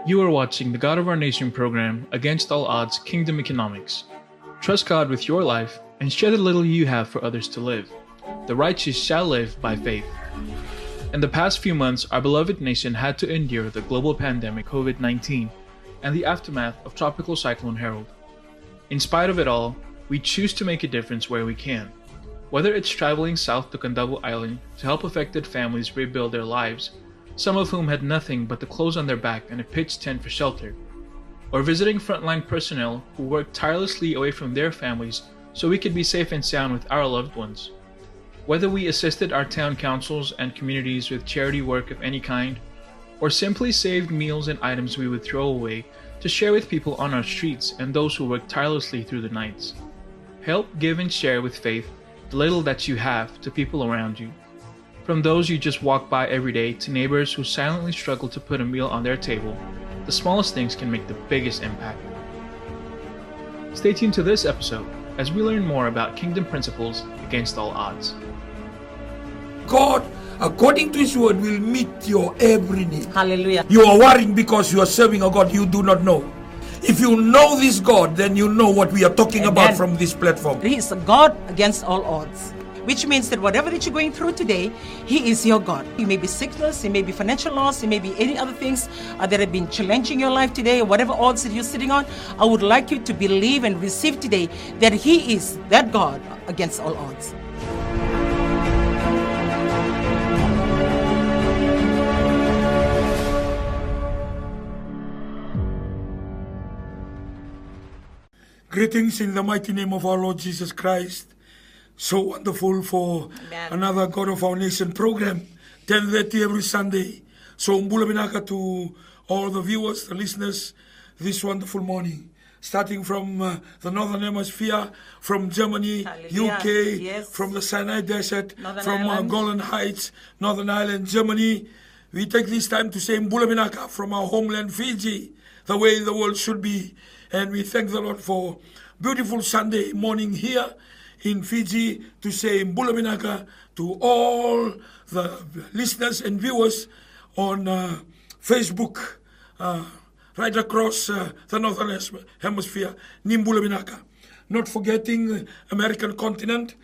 You are watching the God of Our Nation program, Against All Odds Kingdom Economics. Trust God with your life and share the little you have for others to live. The righteous shall live by faith. In the past few months, our beloved nation had to endure the global pandemic COVID-19 and the aftermath of Tropical Cyclone Harold. In spite of it all, we choose to make a difference where we can. Whether it's traveling south to Candabo Island to help affected families rebuild their lives, some of whom had nothing but the clothes on their back and a pitched tent for shelter, or visiting frontline personnel who worked tirelessly away from their families so we could be safe and sound with our loved ones. Whether we assisted our town councils and communities with charity work of any kind, or simply saved meals and items we would throw away to share with people on our streets and those who worked tirelessly through the nights. Help give and share with faith the little that you have to people around you. From those you just walk by every day to neighbors who silently struggle to put a meal on their table, the smallest things can make the biggest impact. Stay tuned to this episode as we learn more about kingdom principles against all odds. God, according to His word, will meet your every need. Hallelujah. You are worrying because you are serving a God you do not know. If you know this God, then you know what we are talking about from this platform. He is a God against all odds. Which means that whatever that you're going through today, He is your God. It may be sickness, it may be financial loss, it may be any other things that have been challenging your life today, or whatever odds that you're sitting on. I would like you to believe and receive today that He is that God against all odds. Greetings in the mighty name of our Lord Jesus Christ. So wonderful for another God of Our Nation program, 10:30 every Sunday. So umbula binaka to all the viewers, the listeners, this wonderful morning. Starting from the Northern Hemisphere, from Germany, Hallelujah. UK, Yes. from the Sinai Desert, Northern from Ireland. Golan Heights, Northern Ireland, Germany. We take this time to say umbula binaka from our homeland Fiji, the way the world should be. And we thank the Lord for beautiful Sunday morning here in Fiji to say Mbula Binaka to all the listeners and viewers on Facebook right across the Northern Hemisphere, Nimbula Binaka. Not forgetting American continent,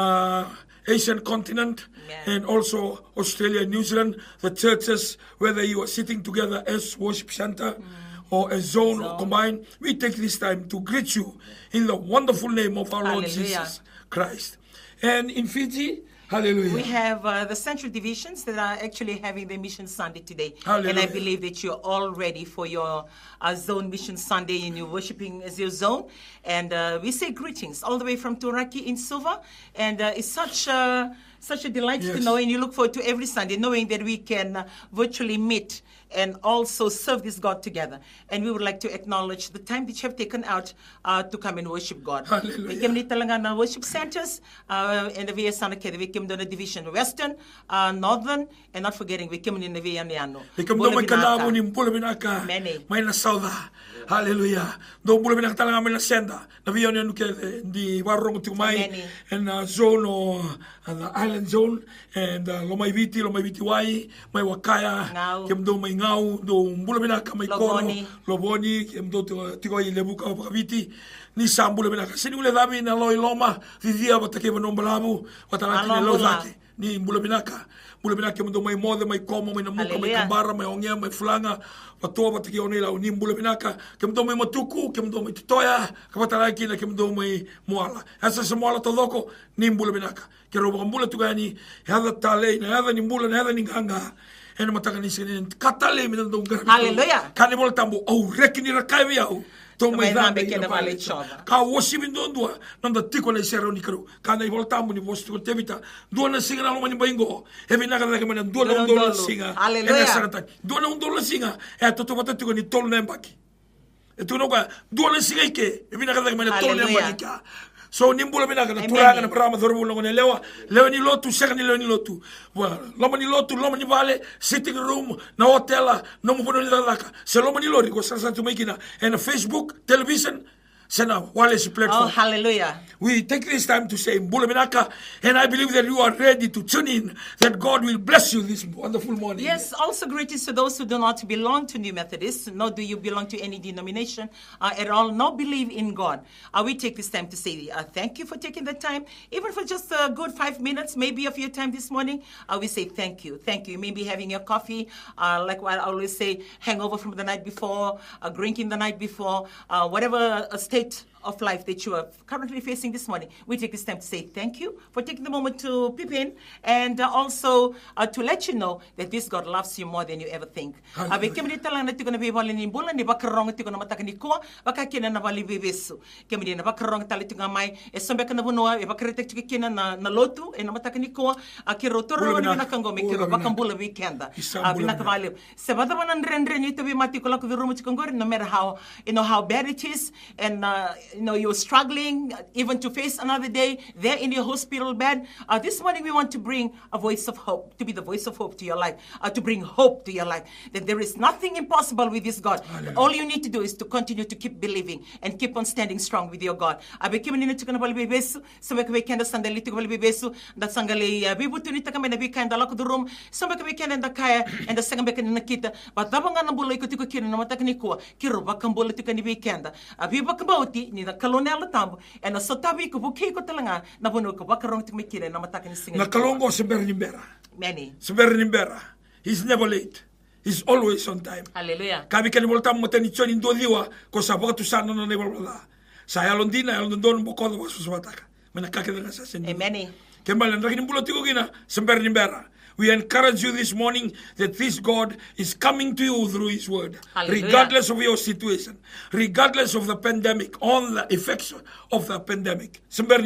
Asian continent, and also Australia and New Zealand, the churches, whether you are sitting together as worship center, or a zone or combined, we take this time to greet you in the wonderful name of our Lord Jesus Christ. And in Fiji, hallelujah. We have the Central Divisions that are actually having their Mission Sunday today. Hallelujah. And I believe that you're all ready for your zone Mission Sunday and you're worshiping as your zone. And we say greetings all the way from Turaki in Suva. And it's such a delight to know, and you look forward to every Sunday knowing that we can virtually meet and also serve this God together. And we would like to acknowledge the time that you have taken out to come and worship God. Hallelujah. We came to worship centers in the VS Sanakeda. We came to the division Western, Northern, and not forgetting we came in the VS Niano. We come to Kalabo ni Mbula Binaka. Many. May na sauda. Hallelujah. Do Mbula Binaka talaga may na senda. Na viyon yan di warong tumay and zone or the island zone and Lomay Viti Wai, may Wakaya, kem do may ngau do Mbula Binaka may koro Loboni kem do tigoy lebuka Viti ni Sambula Binaka. Sinule dabi na loy loma vivia batake manombalabo watalaki ni lozaki ni Mbula Binaka. Mbula Binaka kem do may mode may komo may namuka may kambara may ongea may fulanga patoa batake onela ni Mbula Binaka kem do may matuku kem do may titoya kapatalaki na kem do may muala. Asa sa muala todoko ni Mbula Binaka. Kero mbula tugani hada tale na hada ni Mbula na hada ni nganga. Ena mataka ni sinin katale minandong garbi. Hallelujah. Kani bol tambo au rekini rakai au. Tomai dhambe ina pale chova. Ka wosibi ndondua nanda tiko na isero ni karo. Kana ibol tambo ni vostu tevita. Dua na singa na lomani baingo. Ebi naga daga mana dua na undola singa. Hallelujah. Dua na undola singa. Toto pata tiko ni tolu na mbaki. Etu no kwa dua na singa ike. Ebi naga daga mana tolu na mbaki ka. So nimbula binaka na turanga na prama dorbu longo ne lewa ni lotu seka ni lotu loma ni lotu loma ni vale sitting room na hotela no mo ni dalaka se loma ni lori ko sasa tu maikina and Facebook television Sana Wallace Oh, platform. hallelujah. We take this time to say Mbula Minaka, and I believe that you are ready to tune in, that God will bless you this wonderful morning. Yes, also greetings to those who do not belong to New Methodists, nor do you belong to any denomination at all, nor believe in God. We take this time to say thank you for taking the time, even for just a good 5 minutes, maybe of your time this morning. We say thank you. Thank you. You may be having your coffee, like what I always say, hangover from the night before, drinking the night before, whatever state of life that you are currently facing this morning. We take this time to say thank you for taking the moment to peep in, and also to let you know that this God loves you more than you ever think. No matter how bad it is, and you're struggling even to face another day there in your hospital bed. This morning we want to bring a voice of hope, to be the voice of hope to your life, to bring hope to your life, that there is nothing impossible with this God. All you need to do is to continue to keep believing and keep on standing strong with your God. Ni na kalonela tambo and na sotabi ko buki ko talanga na buno ko bakarong tikmikire na matakin singa Na kalongo Nimbera. many. Nimbera. He's never late. He's always on time. Hallelujah. Kabi kan voltam moteni choni ndodiwa ko sa batu sana no nebala. Sa yalondina yalondon bokodo wasu swataka. Mena kakela sa sendi. Amen. Kembali ndakin bulo tiko gina Nimbera. We encourage you this morning that this God is coming to you through His word. Hallelujah. Regardless of your situation, regardless of the pandemic, all the effects of the pandemic.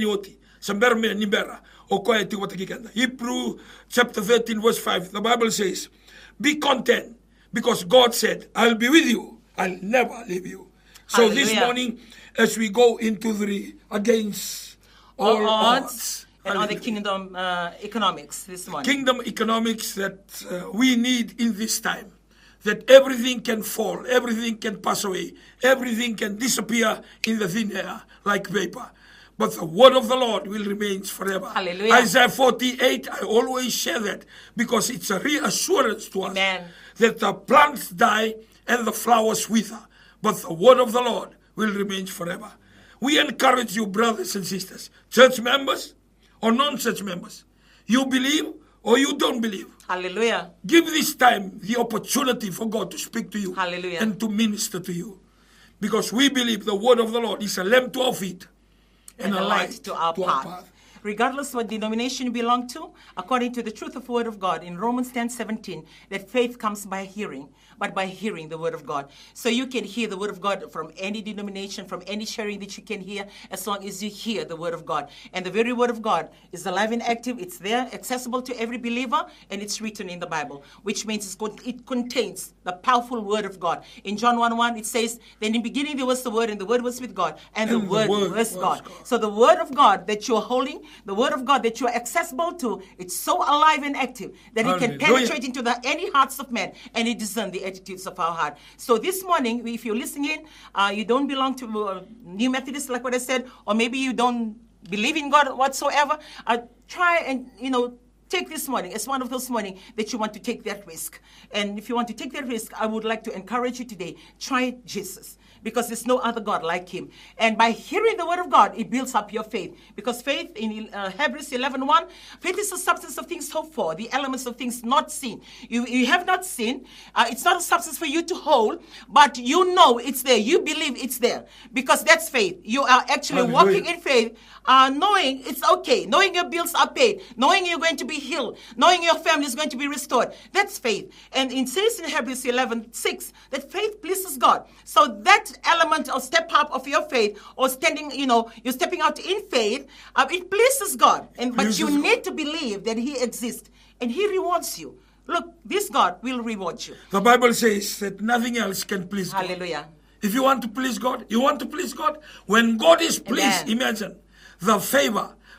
Hebrew chapter 13 verse 5, the Bible says, be content because God said, I'll be with you. I'll never leave you. So this Hallelujah. morning, as we go into the against all odds, and all the kingdom economics this morning. Kingdom economics that we need in this time. That everything can fall, everything can pass away, everything can disappear in the thin air like vapor. But the word of the Lord will remain forever. Hallelujah. Isaiah 48, I always share that because it's a reassurance to us. Amen. That the plants die and the flowers wither, but the word of the Lord will remain forever. We encourage you, brothers and sisters, church members, or non-church members. You believe or you don't believe. Hallelujah. Give this time the opportunity for God to speak to you. Hallelujah. And to minister to you. Because we believe the word of the Lord is a lamp to our feet and a light to our path. Regardless what denomination you belong to, according to the truth of the word of God in Romans 10:17, that faith comes by hearing, but by hearing the word of God. So you can hear the word of God from any denomination, from any sharing that you can hear, as long as you hear the word of God. And the very word of God is alive and active. It's there, accessible to every believer, and it's written in the Bible, which means it contains the powerful word of God. In John 1:1, it says, then in the beginning there was the word, and the word was with God, and the word was God. So the word of God that you're holding, the word of God that you are accessible to, it's so alive and active that it can penetrate into any hearts of men, and it discern the attitudes of our heart. So this morning, if you're listening in, you don't belong to New Methodists, like what I said, or maybe you don't believe in God whatsoever, try and, take this morning as one of those morning that you want to take that risk. And if you want to take that risk, I would like to encourage you today, try Jesus. Because there's no other God like Him. And by hearing the word of God, it builds up your faith. Because faith, in Hebrews 11:1, faith is the substance of things hoped for, the elements of things not seen. You have not seen. It's not a substance for you to hold, but you know it's there. You believe it's there. Because that's faith. You are actually walking in faith, knowing it's okay, knowing your bills are paid, knowing you're going to be healed, knowing your family is going to be restored. That's faith. And it says in Hebrews 11:6 that faith pleases God. So that element or step up of your faith, or standing, you're stepping out in faith, it pleases God. But you need to believe that He exists and He rewards you. Look, this God will reward you. The Bible says that nothing else can please God. Hallelujah. If you want to please God, when God is pleased, imagine the favor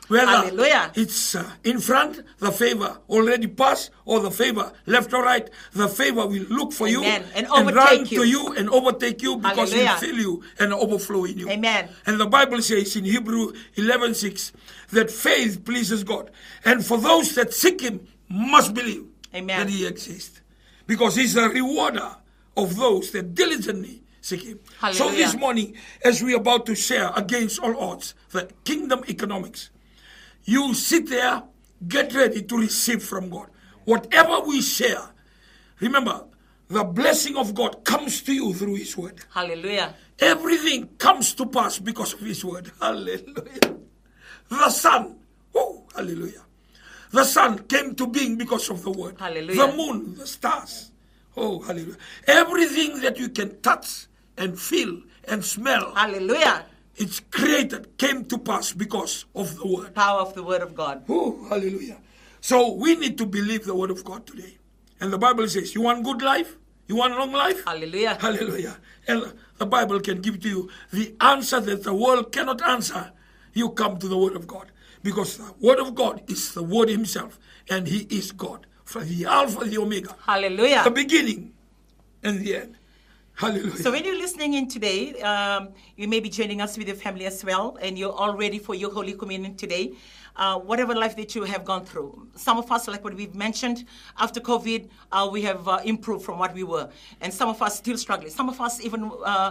Whether Hallelujah. it's in front, the favor already passed, or the favor left or right, the favor will look for you Amen. And run overtake you. to you and overtake you because it will Hallelujah. fill you and overflow in you. Amen. And the Bible says in Hebrew 11:6 that faith pleases God. And for those that seek Him must believe Amen. that He exists. Because He's a rewarder of those that diligently seek Him. So Hallelujah. this morning, as we are about to share against all odds, the kingdom economics, you sit there, get ready to receive from God. Whatever we share, remember, the blessing of God comes to you through His word. Hallelujah. Everything comes to pass because of His word. Hallelujah. The sun, oh, hallelujah. The sun came to being because of the word. Hallelujah. The moon, the stars, oh, hallelujah. Everything that you can touch and feel and smell, Hallelujah. it's created, came to pass because of the word. Power of the word of God. Oh, hallelujah. So we need to believe the word of God today. And the Bible says, you want good life? You want long life? Hallelujah. Hallelujah. And the Bible can give to you the answer that the world cannot answer. You come to the word of God. Because the word of God is the word Himself. And He is God. From the Alpha, the Omega. Hallelujah. The beginning and the end. Hallelujah. So when you're listening in today, you may be joining us with your family as well, and you're all ready for your Holy Communion today. Whatever life that you have gone through. Some of us, like what we've mentioned, after COVID, we have improved from what we were. And some of us still struggling. Some of us even,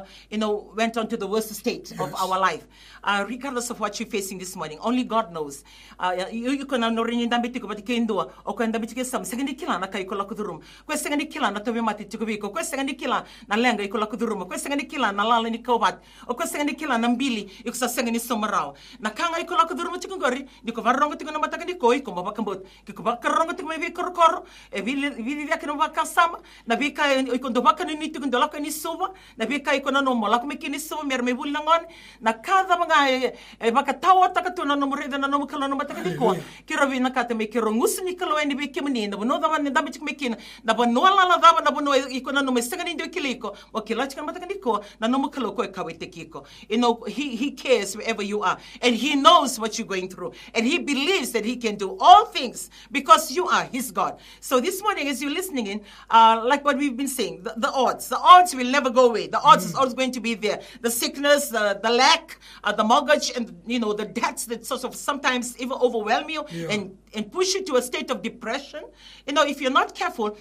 went on to the worst state of our life. Regardless of what you're facing this morning, only God knows. You can know rin dambi tiko but kendo o kan dambi tiko sam second kila na kai kola kudurum. Ko second kila na tobe mati tiko biko. Ko second kila na lenga ikola kudurum. Ko second kila na lala ni kobat. O ko second kila na mbili iko second ni somarao. Na kanga ikola kudurum tiko gori ko varrongo tiko na mataka ni koi ko mabakambot. Ko bakarrongo tiko me korkor e vi via no vakasama na vika iko ndo baka ni tiko ndo laka ni sova na vika iko na no mola ko me kini sova mer me bulangon na kada mga makatawa takatuna no mureda na no kala no mataka ni ko kiro vi na kata me kiro ngusu ni kalo ni be kimni na no da da me kina na bono la da na bono iko na no me sanga ni do kiliko o kila chika mataka ni ko na no kalo ko kawete kiko. You know, he cares wherever you are, and He knows what you're going through, and He believes that He can do all things because you are His God. So this morning, as you're listening in, like what we've been saying, the odds will never go away. The odds is always going to be there. The sickness, the lack, the mortgage, and the debts that sort of sometimes even overwhelm you and push you to a state of depression. If you're not careful,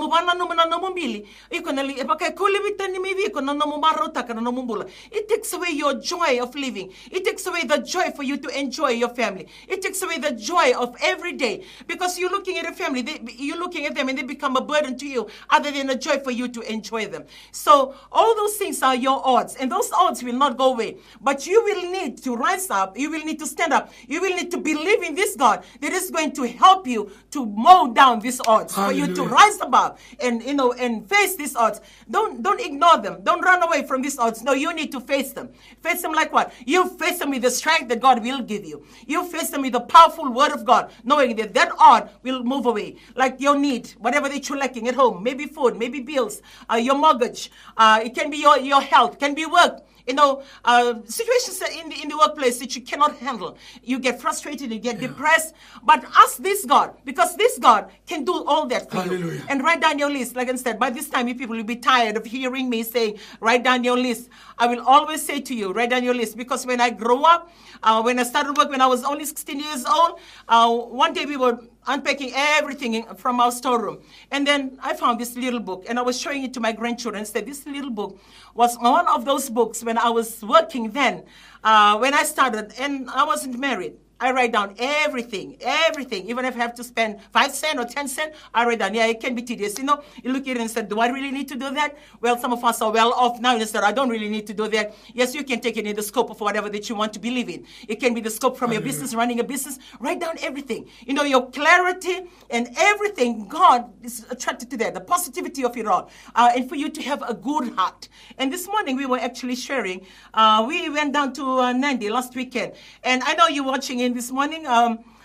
it takes away your joy of living. It takes away the joy for you to enjoy your family. It takes away the joy of every day because you're looking at a family, you're looking at them and they become a burden to you other than a joy for you to enjoy them. So all those things are your odds, and those odds will not go away. But you will need to rise up. You will need to stand up. You will need to believe in this God that is going to help you to mow down these odds. Hallelujah. For you to rise above and face these odds. Don't ignore them. Don't run away from these odds. No, you need to face them. Face them like what? You face them with the strength that God will give you. You face them with the powerful word of God, knowing that that odd will move away. Like your need, whatever that you're lacking at home, maybe food, maybe bills, your mortgage, it can be your health, can be work. Situations in the workplace that you cannot handle. You get frustrated, you get depressed. But ask this God, because this God can do all that for Hallelujah. you. And write down your list. Like I said, by this time, you people will be tired of hearing me saying, write down your list. I will always say to you, write down your list. Because when I grew up, when I started work, when I was only 16 years old, one day we were unpacking everything from our storeroom. And then I found this little book, and I was showing it to my grandchildren and said, this little book was one of those books when I was working then, when I started, and I wasn't married. I write down everything. Even if I have to spend 5 cents or 10 cents, I write down. Yeah, it can be tedious. You look at it and say, do I really need to do that? Well, some of us are well off now and said, I don't really need to do that. Yes, you can take it in the scope of whatever that you want to believe in. It can be the scope from your business, running a business. Write down everything. your clarity and everything. God is attracted to that, the positivity of it all. And for you to have a good heart. And this morning we were actually sharing. We went down to Nandi last weekend. And I know you're watching in this morning.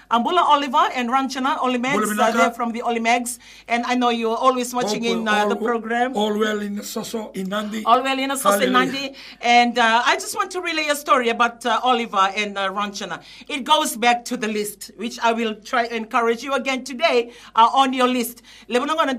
Ambula Oliver and Ranchana Olimegs, they're from the Olimegs, and I know you're always watching in the program. All well in Soso, in Nandi. All well in Soso, in Nandi. And I just want to relay a story about Oliver and Ranchana. It goes back to the list, which I will try to encourage you again today on your list. There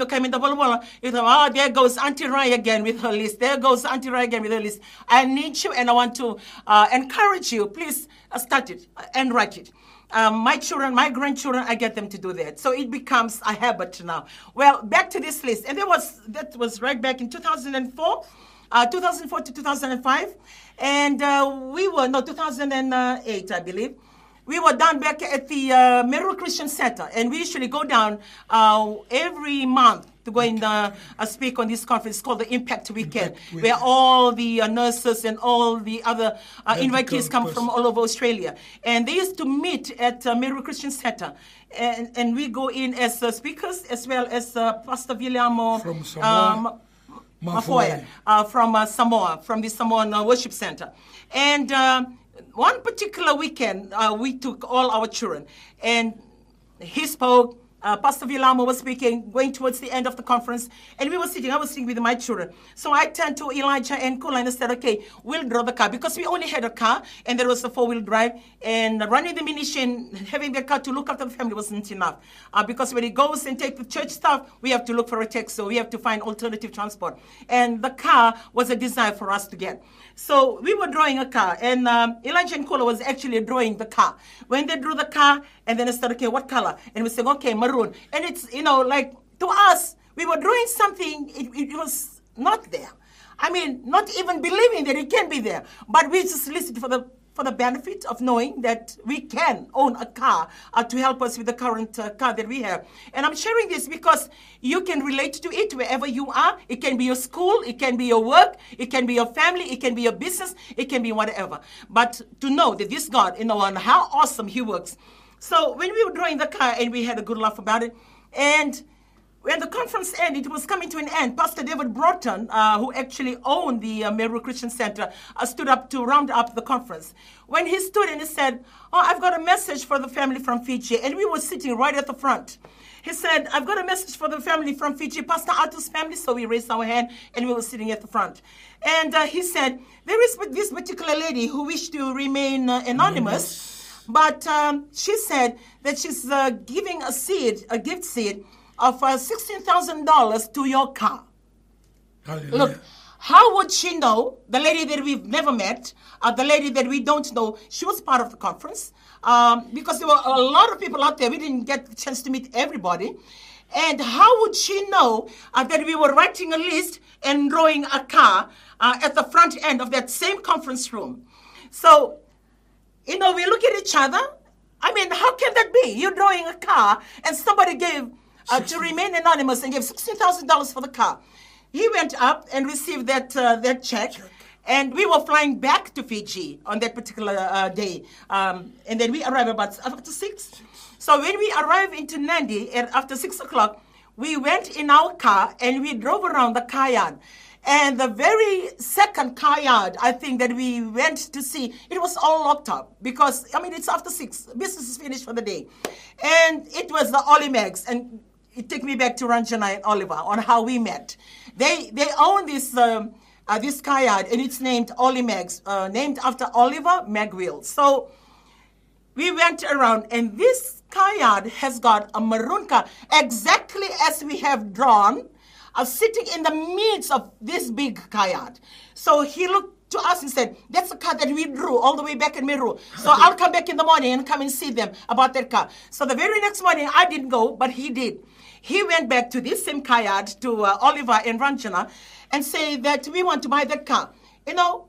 goes Auntie Rai again with her list. There goes Auntie Rai again with her list. I need you, and I want to encourage you. Please start it and write it. My children, my grandchildren, I get them to do that. So it becomes a habit now. Well, back to this list. And that was right back in 2004 to 2005. And 2008, I believe. We were down back at the Meru Christian Center. And we usually go down every month to go and speak on this conference called the Impact Weekend, where all the nurses and all the other invitees come from all over Australia. And they used to meet at Meru Christian Center. And we go in as speakers, as well as Pastor Viliamo from Samoa. Mafoya, from Samoa, from the Samoan Worship Center. And one particular weekend, we took all our children. And he spoke. Pastor Vilamo was speaking, going towards the end of the conference, and I was sitting with my children. So I turned to Elijah and Kula and I said, okay, we'll draw the car, because we only had a car, and there was a 4-wheel drive, and running the ministry and having the car to look after the family wasn't enough. Because when he goes and take the church stuff, we have to look for a taxi, so we have to find alternative transport. And the car was a desire for us to get. So we were drawing a car, and Elijah and Kula was actually drawing the car. When they drew the car, and then I said, okay, what color? And we said, okay, maroon. And it's, like, to us, we were doing something, it was not there. I mean, not even believing that it can be there. But we just listened for the benefit of knowing that we can own a car to help us with the current car that we have. And I'm sharing this because you can relate to it wherever you are. It can be your school, it can be your work, it can be your family, it can be your business, it can be whatever. But to know that this God, and how awesome He works. So when we were drawing the car, and we had a good laugh about it, and when the conference ended, it was coming to an end. Pastor David Broughton, who actually owned the Meru Christian Center, stood up to round up the conference. When he stood and he said, I've got a message for the family from Fiji. And we were sitting right at the front. He said, I've got a message for the family from Fiji, Pastor Arthur's family. So we raised our hand, and we were sitting at the front. And he said, there is this particular lady who wished to remain anonymous. But she said that she's giving a gift seed of $16,000 to your car. Hallelujah. Look, how would she know, the lady that we've never met, the lady that we don't know? She was part of the conference because there were a lot of people out there. We didn't get the chance to meet everybody. And how would she know that we were writing a list and drawing a car at the front end of that same conference room? So, we look at each other. I mean, how can that be? You're drawing a car, and somebody gave, to remain anonymous, and gave $16,000 for the car. He went up and received that check, and we were flying back to Fiji on that particular day. And then we arrived about after 6. So when we arrived into Nandi after 6 o'clock, we went in our car, and we drove around the car yard. And the very second car yard, I think, that we went to see, it was all locked up because, it's after 6. Business is finished for the day. And it was the Olimegs. And it took me back to Ranjana and Oliver on how we met. They own this car yard, and it's named Olimegs, named after Oliver Magwell. So we went around, and this car yard has got a maroon car, exactly as we have drawn, sitting in the midst of this big car yard. So he looked to us and said, that's the car that we drew all the way back in Meru. So I'll come back in the morning and come and see them about that car. So the very next morning, I didn't go, but he did. He went back to this same car yard, to Oliver and Ranjana, and say that we want to buy that car. The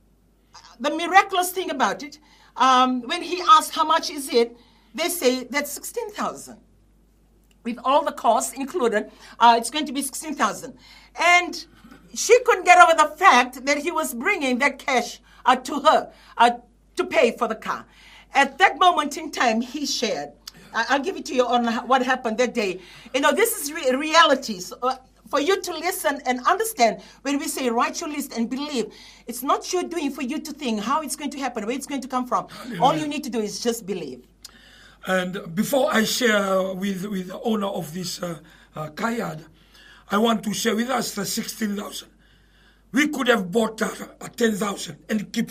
miraculous thing about it, when he asked how much is it, they say that's 16,000. With all the costs included, it's going to be 16,000. And she couldn't get over the fact that he was bringing that cash to her to pay for the car. At that moment in time, he shared. I'll give it to you on what happened that day. This is reality. So, for you to listen and understand, when we say write your list and believe, it's not your doing for you to think how it's going to happen, where it's going to come from. All you need to do is just believe. And before I share with the owner of this kayak, I want to share with us the 16,000. We could have bought 10,000 and keep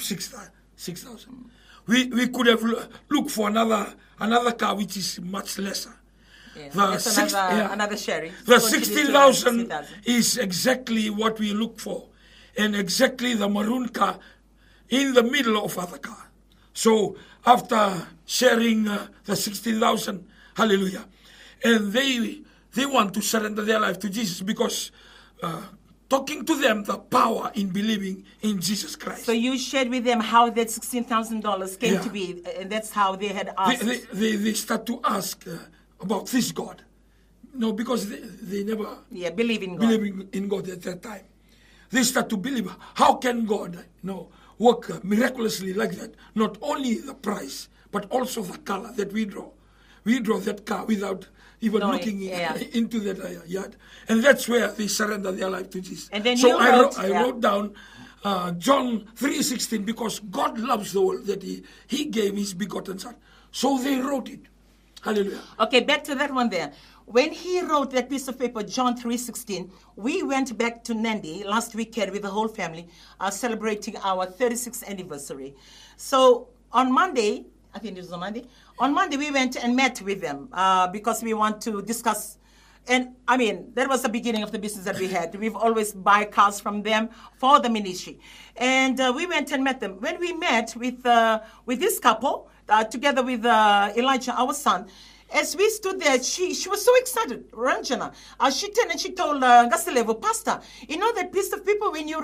6,000. We could have looked for another car which is much lesser. Yeah. That's another sharing. The 16,000 is exactly what we look for, and exactly the maroon car in the middle of other car. So after sharing the 16,000, hallelujah, and they want to surrender their life to Jesus because talking to them the power in believing in Jesus Christ. So you shared with them how that $16,000 came to be, and that's how they had asked. They start to ask about this God. No, because they never believe in God. Believing in God at that time. They start to believe, how can God work miraculously like that? Not only the price, but also the color that we draw. We draw that car without even looking into that yard. And that's where they surrender their life to Jesus. And then so I wrote down John 3:16, because God loves the world that he gave his begotten Son. So they wrote it. Hallelujah. Okay, back to that one there. When he wrote that piece of paper, John 3:16, we went back to Nandi last weekend with the whole family, celebrating our 36th anniversary. So on Monday, I think it was on Monday, we went and met with them because we want to discuss. And I mean, that was the beginning of the business that we had. We've always buy cars from them for the ministry. And we went and met them. When we met with this couple, together with Elijah, our son, as we stood there, she was so excited, Ranjana. She turned and she told Gasilevo, Pastor, you know that piece of paper where you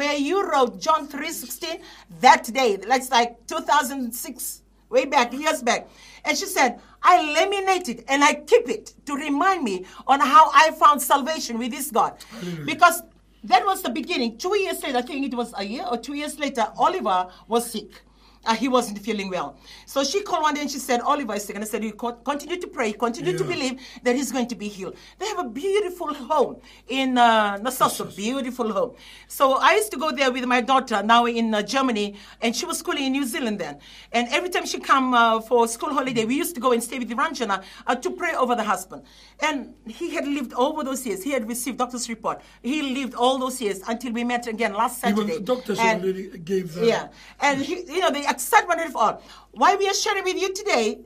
wrote John 3:16, that day, that's like 2006, way back, years back. And she said, I laminate it and I keep it to remind me on how I found salvation with this God. Because that was the beginning. 2 years later, I think it was a year or 2 years later, Oliver was sick. He wasn't feeling well. So she called one day and she said, Oliver is sick. And I said, you continue to pray, continue to believe that he's going to be healed. They have a beautiful home in Nassau, beautiful home. So I used to go there with my daughter, now in Germany, and she was schooling in New Zealand then. And every time she come for school holiday, we used to go and stay with Ranjana to pray over the husband. And he had lived over those years. He had received doctor's report. He lived all those years until we met again last Saturday. Even the doctors already gave that. Yeah. And the excitement of all. Why we are sharing with you today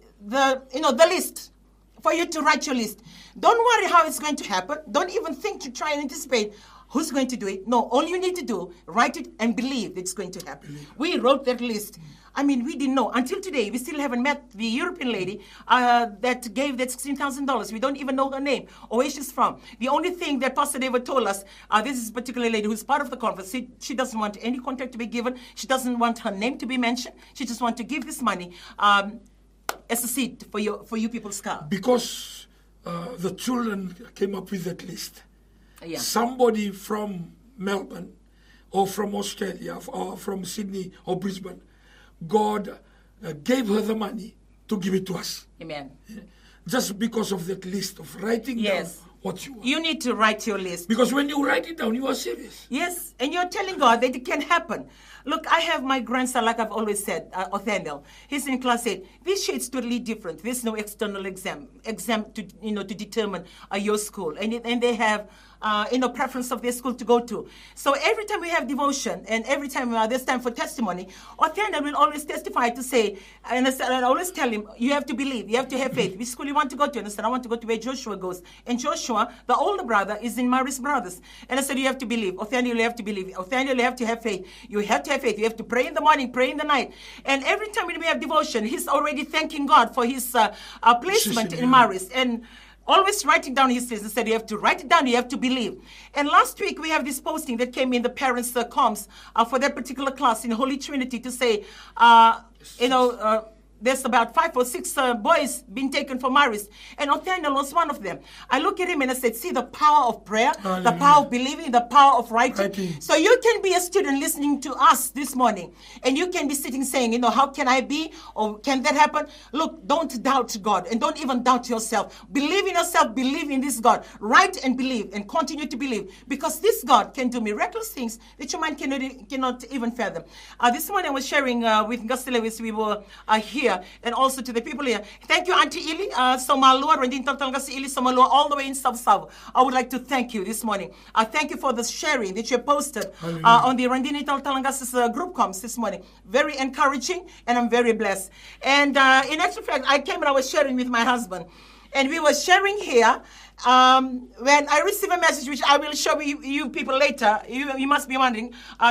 the list, for you to write your list. Don't worry how it's going to happen. Don't even think to try and anticipate who's going to do it. No, all you need to do, write it and believe it's going to happen. We wrote that list. I mean, we didn't know. Until today, we still haven't met the European lady that gave that $16,000. We don't even know her name or where she's from. The only thing that Pastor David told us, this is a particular lady who's part of the conference. She doesn't want any contact to be given. She doesn't want her name to be mentioned. She just wants to give this money as a seed for you people's car. Because the children came up with that list. Yeah. Somebody from Melbourne or from Australia or from Sydney or Brisbane, God gave her the money to give it to us. Amen. Just because of that list of writing down what you want. You need to write your list. Because when you write it down, you are serious. Yes, and you're telling God that it can happen. Look, I have my grandson, like I've always said, Othaniel. He's in class 8. This year it's totally different. There's no external exam to determine your school. And they have preference of their school to go to. So every time we have devotion and every time there's time for testimony, Othaniel will always testify to say, and I always tell him, you have to believe, you have to have faith. Which school you want to go to? And I said, I want to go to where Joshua goes. And Joshua, the older brother, is in Maris Brothers. And I said, you have to believe. Othaniel, you have to believe. Othaniel, you have to have faith. You have to have faith. You have to pray in the morning, pray in the night. And every time when we have devotion, he's already thanking God for his placement in Maris. And always writing down his list. And said, you have to write it down, you have to believe. And last week, we have this posting that came in the parents' comms for that particular class in Holy Trinity to say, there's about 5 or 6 boys being taken for Maris. And Othaniel was one of them. I look at him and I said, see the power of prayer, the power of believing, the power of writing. So you can be a student listening to us this morning. And you can be sitting saying, how can I be? Or can that happen? Look, don't doubt God. And don't even doubt yourself. Believe in yourself. Believe in this God. Write and believe and continue to believe. Because this God can do miraculous things that your mind cannot even fathom. This morning I was sharing with Gusty Lewis. We were here here and also to the people here. Thank you, Auntie Ili, Somalua, Rendin Talangasi Ili, Somalua, all the way in South. I would like to thank you this morning. Thank you for the sharing that you posted on the Rendin Talangasi group comms this morning. Very encouraging, and I'm very blessed. And in actual fact, I came and I was sharing with my husband. And we were sharing here when I received a message, which I will show you people later. You must be wondering,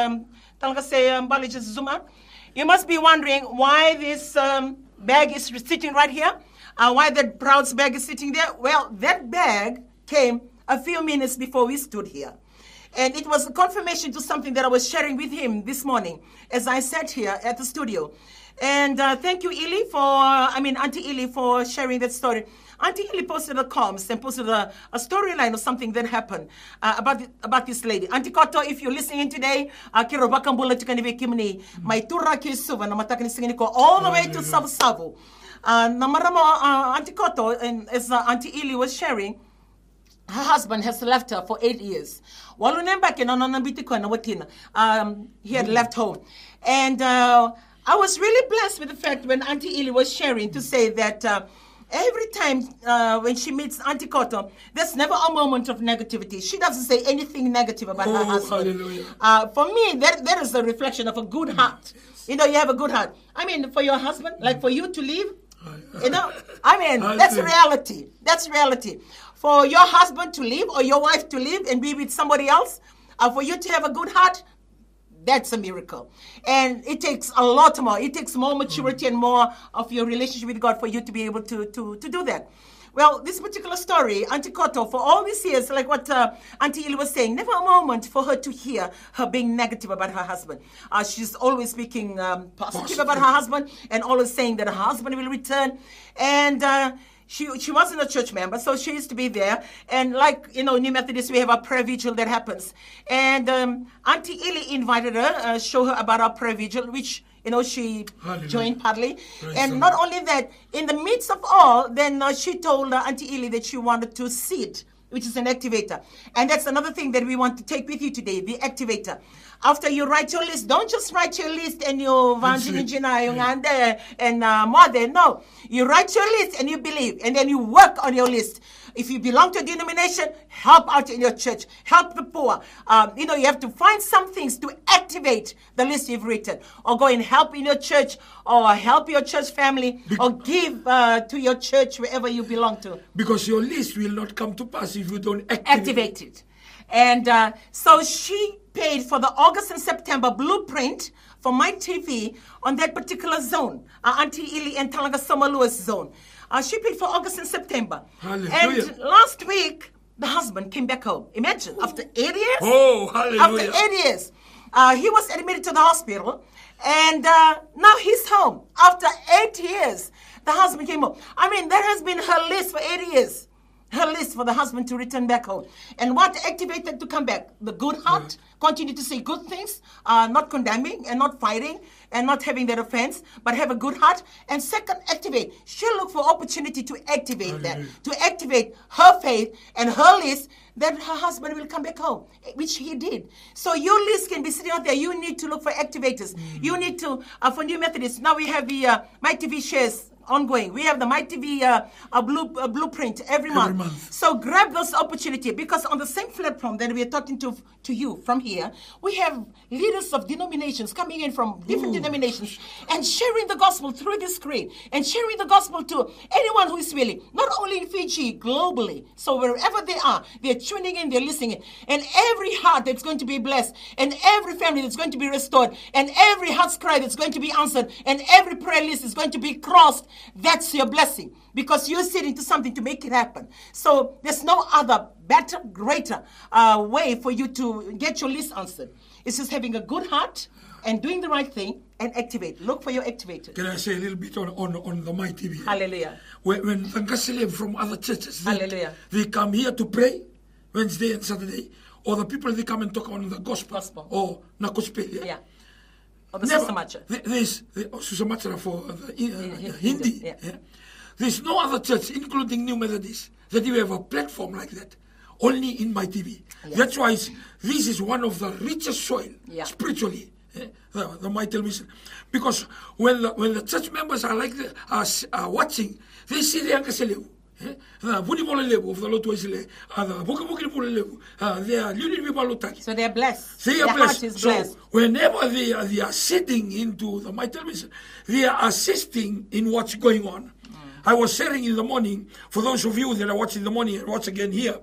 you must be wondering why this bag is sitting right here, why that Prouds bag is sitting there. Well, that bag came a few minutes before we stood here. And it was a confirmation to something that I was sharing with him this morning as I sat here at the studio. And thank you, Auntie Ili, for sharing that story. Auntie Ili posted a comms and posted a storyline of something that happened about this lady. Auntie Koto, if you're listening today, all the way to Savu. Auntie Koto, and as Auntie Ili was sharing, her husband has left her for 8 years. He had left home. And I was really blessed with the fact when Auntie Ili was sharing to say that every time when she meets Auntie Koto, there's never a moment of negativity. She doesn't say anything negative about her husband. For me, that is a reflection of a good heart. You know, you have a good heart. I mean, for your husband, like for you to leave, you know, I mean, that's reality. That's reality. For your husband to leave or your wife to leave and be with somebody else, for you to have a good heart, that's a miracle. And it takes a lot more. It takes more maturity and more of your relationship with God for you to be able to do that. Well, this particular story, Auntie Koto, for all these years, like what Auntie Ili was saying, never a moment for her to hear her being negative about her husband. She's always speaking positive about her husband and always saying that her husband will return. And she wasn't a church member, so she used to be there. And like, you know, New Methodist, we have a prayer vigil that happens. And Auntie Ili invited her, show her about our prayer vigil, which, you know, she joined partly. And not only that, in the midst of all, then she told Auntie Ili that she wanted to seed, which is an activator. And that's another thing that we want to take with you today, the activator. After you write your list, don't just write your list and you and more than. No, you write your list and you believe, and then you work on your list. If you belong to a denomination, help out in your church, help the poor. You know, you have to find some things to activate the list you've written, or go and help in your church, or help your church family, or give to your church wherever you belong to. Because your list will not come to pass if you don't activate it. And so she paid for the August and September blueprint for my TV on that particular zone, Auntie Ili and Talaga Somalua's zone. She paid for August and September. Hallelujah. And last week, the husband came back home. Imagine, after 8 years. Oh, hallelujah. After 8 years. He was admitted to the hospital. And now he's home. After 8 years, the husband came home. I mean, that has been her list for 8 years. Her list for the husband to return back home. And what activated to come back? The good heart, continue to say good things, not condemning and not fighting and not having that offense, but have a good heart. And second, activate. She'll look for opportunity to activate that, to activate her faith and her list that her husband will come back home, which he did. So your list can be sitting out there. You need to look for activators. You need to, for New Methodists, now we have the My TV shares ongoing. We have the My TV blueprint every month. So grab those opportunity, because on the same platform that we are talking to you from here, we have leaders of denominations coming in from different denominations and sharing the gospel through this screen and sharing the gospel to anyone who is willing, not only in Fiji, globally. So wherever they are, they're tuning in, they're listening, and every heart that's going to be blessed, and every family that's going to be restored, and every heart's cry that's going to be answered, and every prayer list is going to be crossed. That's your blessing, because you're sitting to something to make it happen. So there's no other better, greater way for you to get your list answered. It's just having a good heart and doing the right thing and activate. Look for your activator. Can I say a little bit on the My TV? Hallelujah. When Tangasilem from other churches, Hallelujah, they come here to pray Wednesday and Saturday, or the people, they come and talk on the gospel. Or Nakospel. Yeah. Or the Susamacha. There's Susamacha for the Hindi. Yeah. There's no other church, including New Methodist, that you have a platform like that. Only in My TV. Yes. That's why this is one of the richest soil spiritually the My Television. Because when the church members are like are watching, they see the Ankaselevu. The Budimola level of the Lotwesile, the Bukabuki level, they are Lulibalo. So they are blessed. They are Their blessed. heart is So blessed. whenever they are sitting into the My Television, they are assisting in what's going on. I was sharing in the morning, for those of you that are watching in the morning and watch again here,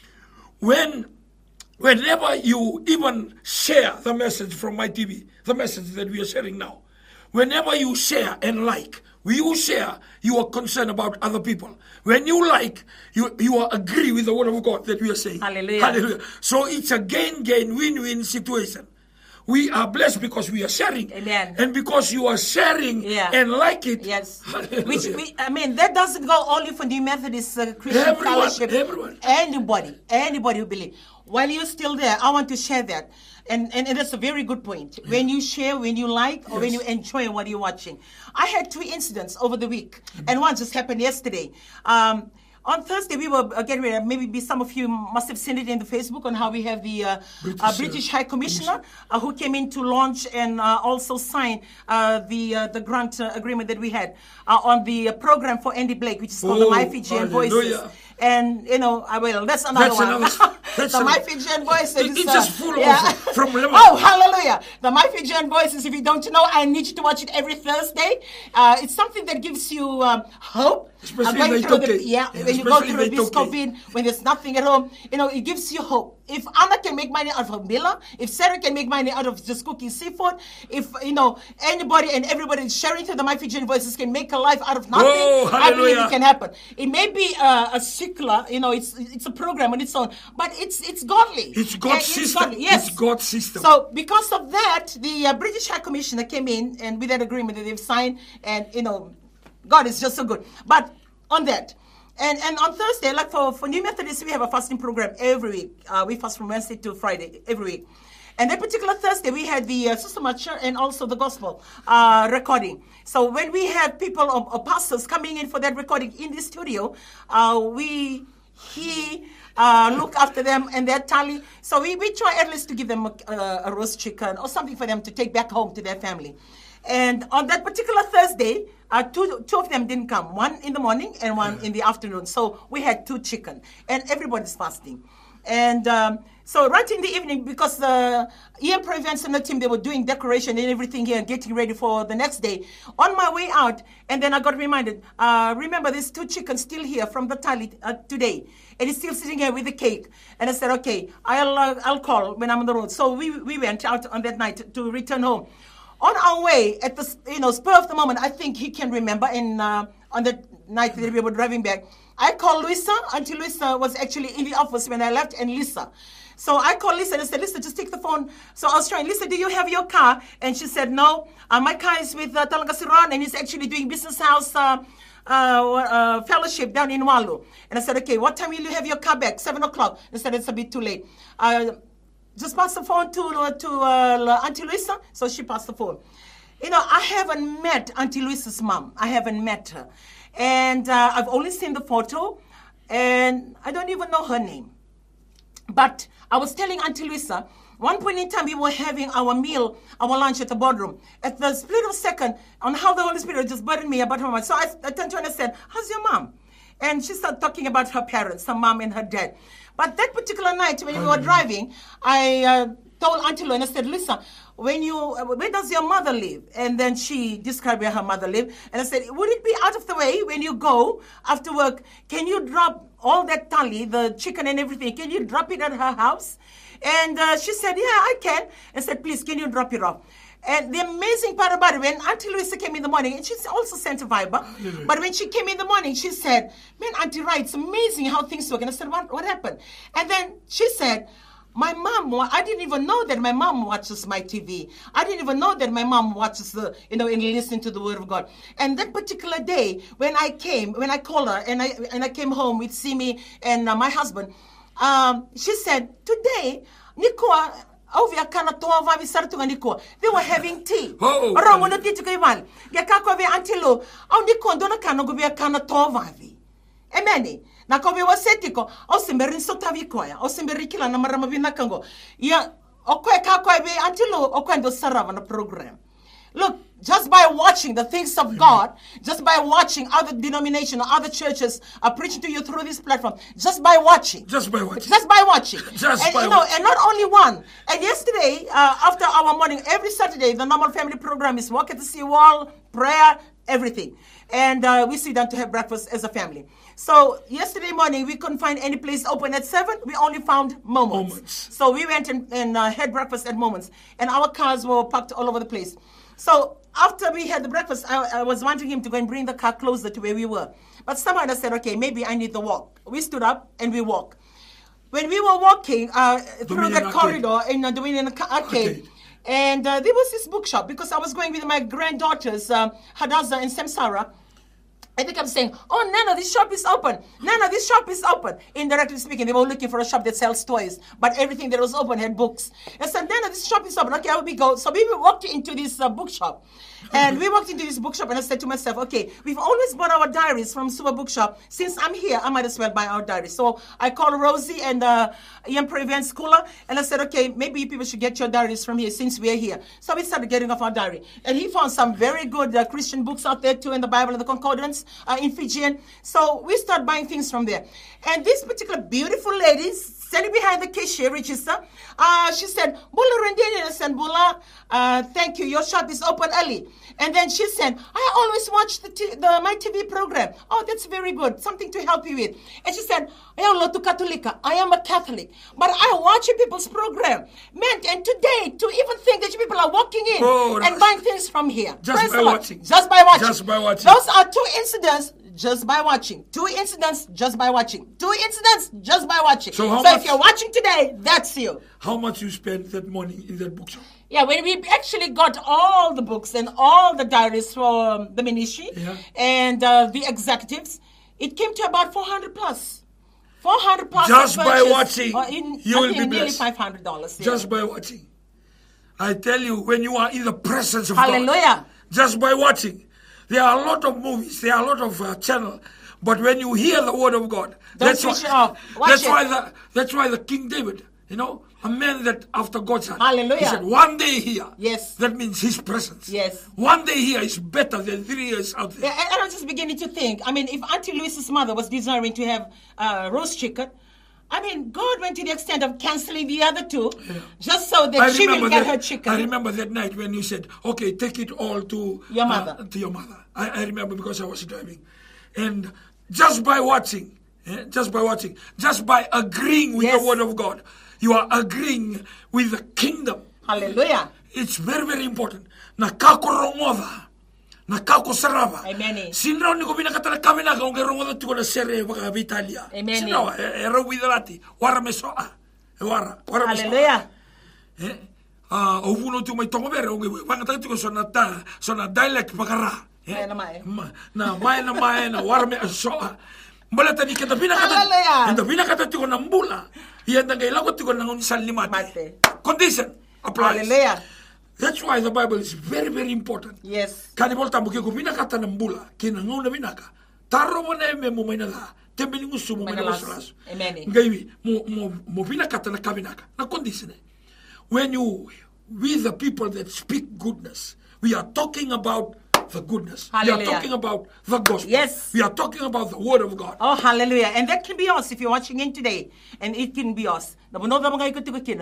whenever you even share the message from my TV, the message that we are sharing now, whenever you share and like, when you share, you are concerned about other people. When you like, you are agree with the word of God that we are saying. Hallelujah. Hallelujah. So it's a gain-gain, win-win situation. We are blessed because we are sharing. Amen. And because you are sharing and like it. Yes. Hallelujah. That doesn't go only for New Methodist Christian Fellowship. Everyone. Anybody who believes. While you're still there, I want to share that. And that's a very good point. When you share, when you like, or when you enjoy what you're watching. I had 2 incidents over the week, and one just happened yesterday. On Thursday, we were getting ready. Maybe some of you must have seen it in the Facebook on how we have the British High Commissioner who came in to launch and also sign the grant agreement that we had on the program for Andy Blake, which is called the My Fijian Voices. And, that's another one. The My Fijian Voices. It's just full from Lebanon. Oh, hallelujah. The My Fijian Voices, if you don't know, I need you to watch it every Thursday. It's something that gives you hope. Especially when you go through this COVID, when there's nothing at home, it gives you hope. If Anna can make money out of Mila, if Sarah can make money out of just cooking seafood, if anybody and everybody sharing through the My Fijian Voices can make a life out of nothing, I believe it can happen. It may be a secular, it's a program on its own, but it's godly. It's God's system. Godly. Yes. It's God's system. So because of that, the British High Commissioner came in and with that agreement that they've signed, and God is just so good. But on that, and on Thursday, like for New Methodists, we have a fasting program every week. We fast from Wednesday to Friday every week. And that particular Thursday, we had the Sister Mature and also the gospel recording. So when we have people or pastors coming in for that recording in the studio, he look after them and their tally. So we try at least to give them a roast chicken or something for them to take back home to their family. And on that particular Thursday, two of them didn't come. One in the morning and one in the afternoon. So we had 2 chicken. And everybody's fasting. And so right in the evening, because the EM Pro Events and the team, they were doing decoration and everything here and getting ready for the next day. On my way out, and then I got reminded, remember there's 2 chickens still here from the tally today. And it's still sitting here with the cake. And I said, okay, I'll call when I'm on the road. So we went out on that night to return home. On our way, at the spur of the moment, I think he can remember, and on the night that we were driving back, I called Luisa. Auntie Luisa was actually in the office when I left, and Lisa. So I called Lisa and I said, Lisa, just take the phone. So I was trying, Lisa, do you have your car? And she said, no, my car is with Talangasiran, and he's actually doing business house fellowship down in Walu. And I said, okay, what time will you have your car back? 7 o'clock. I said, it's a bit too late. Just pass the phone to Auntie Luisa. So she passed the phone. I haven't met Auntie Luisa's mom. I haven't met her. And I've only seen the photo. And I don't even know her name. But I was telling Auntie Luisa, one point in time we were having our meal, our lunch at the boardroom. At the split of a second, on how the Holy Spirit just burdened me about her mom. So I turned to her and I said, how's your mom? And she started talking about her parents, her mom and her dad. But that particular night when we were driving, I told Auntie Lo and I said, Lisa, where does your mother live? And then she described where her mother lived. And I said, would it be out of the way when you go after work, can you drop all that tali, the chicken and everything, can you drop it at her house? And she said, yeah, I can. I said, please, can you drop it off? And the amazing part about it, when Auntie Luisa came in the morning, and she also sent a Viber, but when she came in the morning, she said, man, Auntie Wright, it's amazing how things work. And I said, what happened? And then she said, my mom, I didn't even know that my mom watches my TV. I didn't even know that my mom watches and listening to the Word of God. And that particular day, when I called her, and I came home with Simi and my husband, she said, today, Nikoa, they were having tea. Amen. Na kobe wasetiko o semberin sotavi koya o semberi kila na maramabina kango ya program. Look, just by watching the things of God, just by watching other denominations, other churches are preaching to you through this platform, just by watching. Just by watching. Just by watching. Just by watching. And not only one. And yesterday, after our morning, every Saturday, the normal family program is walk at the seawall, prayer, everything. And we sit down to have breakfast as a family. So yesterday morning, we couldn't find any place open at 7. We only found Moments. So we went and had breakfast at Moments. And our cars were parked all over the place. So after we had the breakfast, I was wanting him to go and bring the car closer to where we were. But somehow I said, okay, maybe I need the walk. We stood up and we walked. When we were walking through that corridor in the Dominion Arcade, and there was this bookshop, because I was going with my granddaughters, Hadassah and Samsara. And they kept saying, oh, Nana, this shop is open. Nana, this shop is open. Indirectly speaking, they were looking for a shop that sells toys. But everything that was open had books. I said, Nana, this shop is open. Okay, I will go. So we walked into this bookshop. And we walked into this bookshop and I said to myself, okay, we've always bought our diaries from Super Bookshop. Since I'm here, I might as well buy our diaries. So I called Rosie and Ian Previan Schooler. And I said, okay, maybe you people should get your diaries from here since we're here. So we started getting off our diary. And he found some very good Christian books out there too, in the Bible and the Concordance. In Fijian. So we start buying things from there. And this particular beautiful lady standing behind the cashier register, she said, Bula Rendini. I said, Bula, thank you. Your shop is open early. And then she said, I always watch my TV program. Oh, that's very good. Something to help you with. And she said, I am a Catholic, but I watch people's program. Man, and today, to even think that you people are walking in and buying things from here. Just by watching. Just by watching. Just by watching. Those are 2 incidents just by watching. 2 incidents just by watching. 2 incidents just by watching. So if you're watching today, that's you. How much you spent that morning in that bookshop? Yeah, when we actually got all the books and all the diaries from the ministry and the executives, it came to about 400 plus. 400 plus. Just by watching, you will be nearly blessed. $500. Just by watching. I tell you, when you are in the presence of Hallelujah. God, just by watching. There are a lot of movies, there are a lot of channels, but when you hear the word of God, that's why the King David, a man that after God's heart, Hallelujah. he said, one day here, yes, that means his presence. Yes. One day here is better than 3 years out there. And I was just beginning to think, if Auntie Louise's mother was desiring to have roast chicken, God went to the extent of canceling the other 2 just so that she will get her chicken. I remember that night when you said, okay, take it all to your mother. I remember because I was driving. And just by watching, just by agreeing with the word of God, you are agreeing with the kingdom. Hallelujah. It's very, very important. Nakakorongoda. Nakakosarava. Amen. Sinraw ni ko binakatala kami na kung gerongoda tuko na sere baka Italia. Amen. Sinraw ero widalati. Wara mesoa. Wara Hallelujah. Ovuno tu may tongobere onge wangata tuko sona dialect bakara. Na wara me soa. Mbala tani kita binakata. Enda binakata tuko na mbula. Iyan ngay lagot tuko na unisal limate. Condition applies. Hallelujah. That's why the Bible is very, very important. Yes. Kani volta mo kiko binakata ng bula, kinangaw na binaka. Taro mo na eme mo may nala. Tembe ni nguso mo may nalasras. Amen. Ngayon, mo binakata na kabinaka. Na kondisyon eh. When with the people that speak goodness, we are talking about the goodness. Hallelujah. We are talking about the gospel. Yes. We are talking about the word of God. Oh, hallelujah. And that can be us if you're watching in today. And it can be us. Wakabot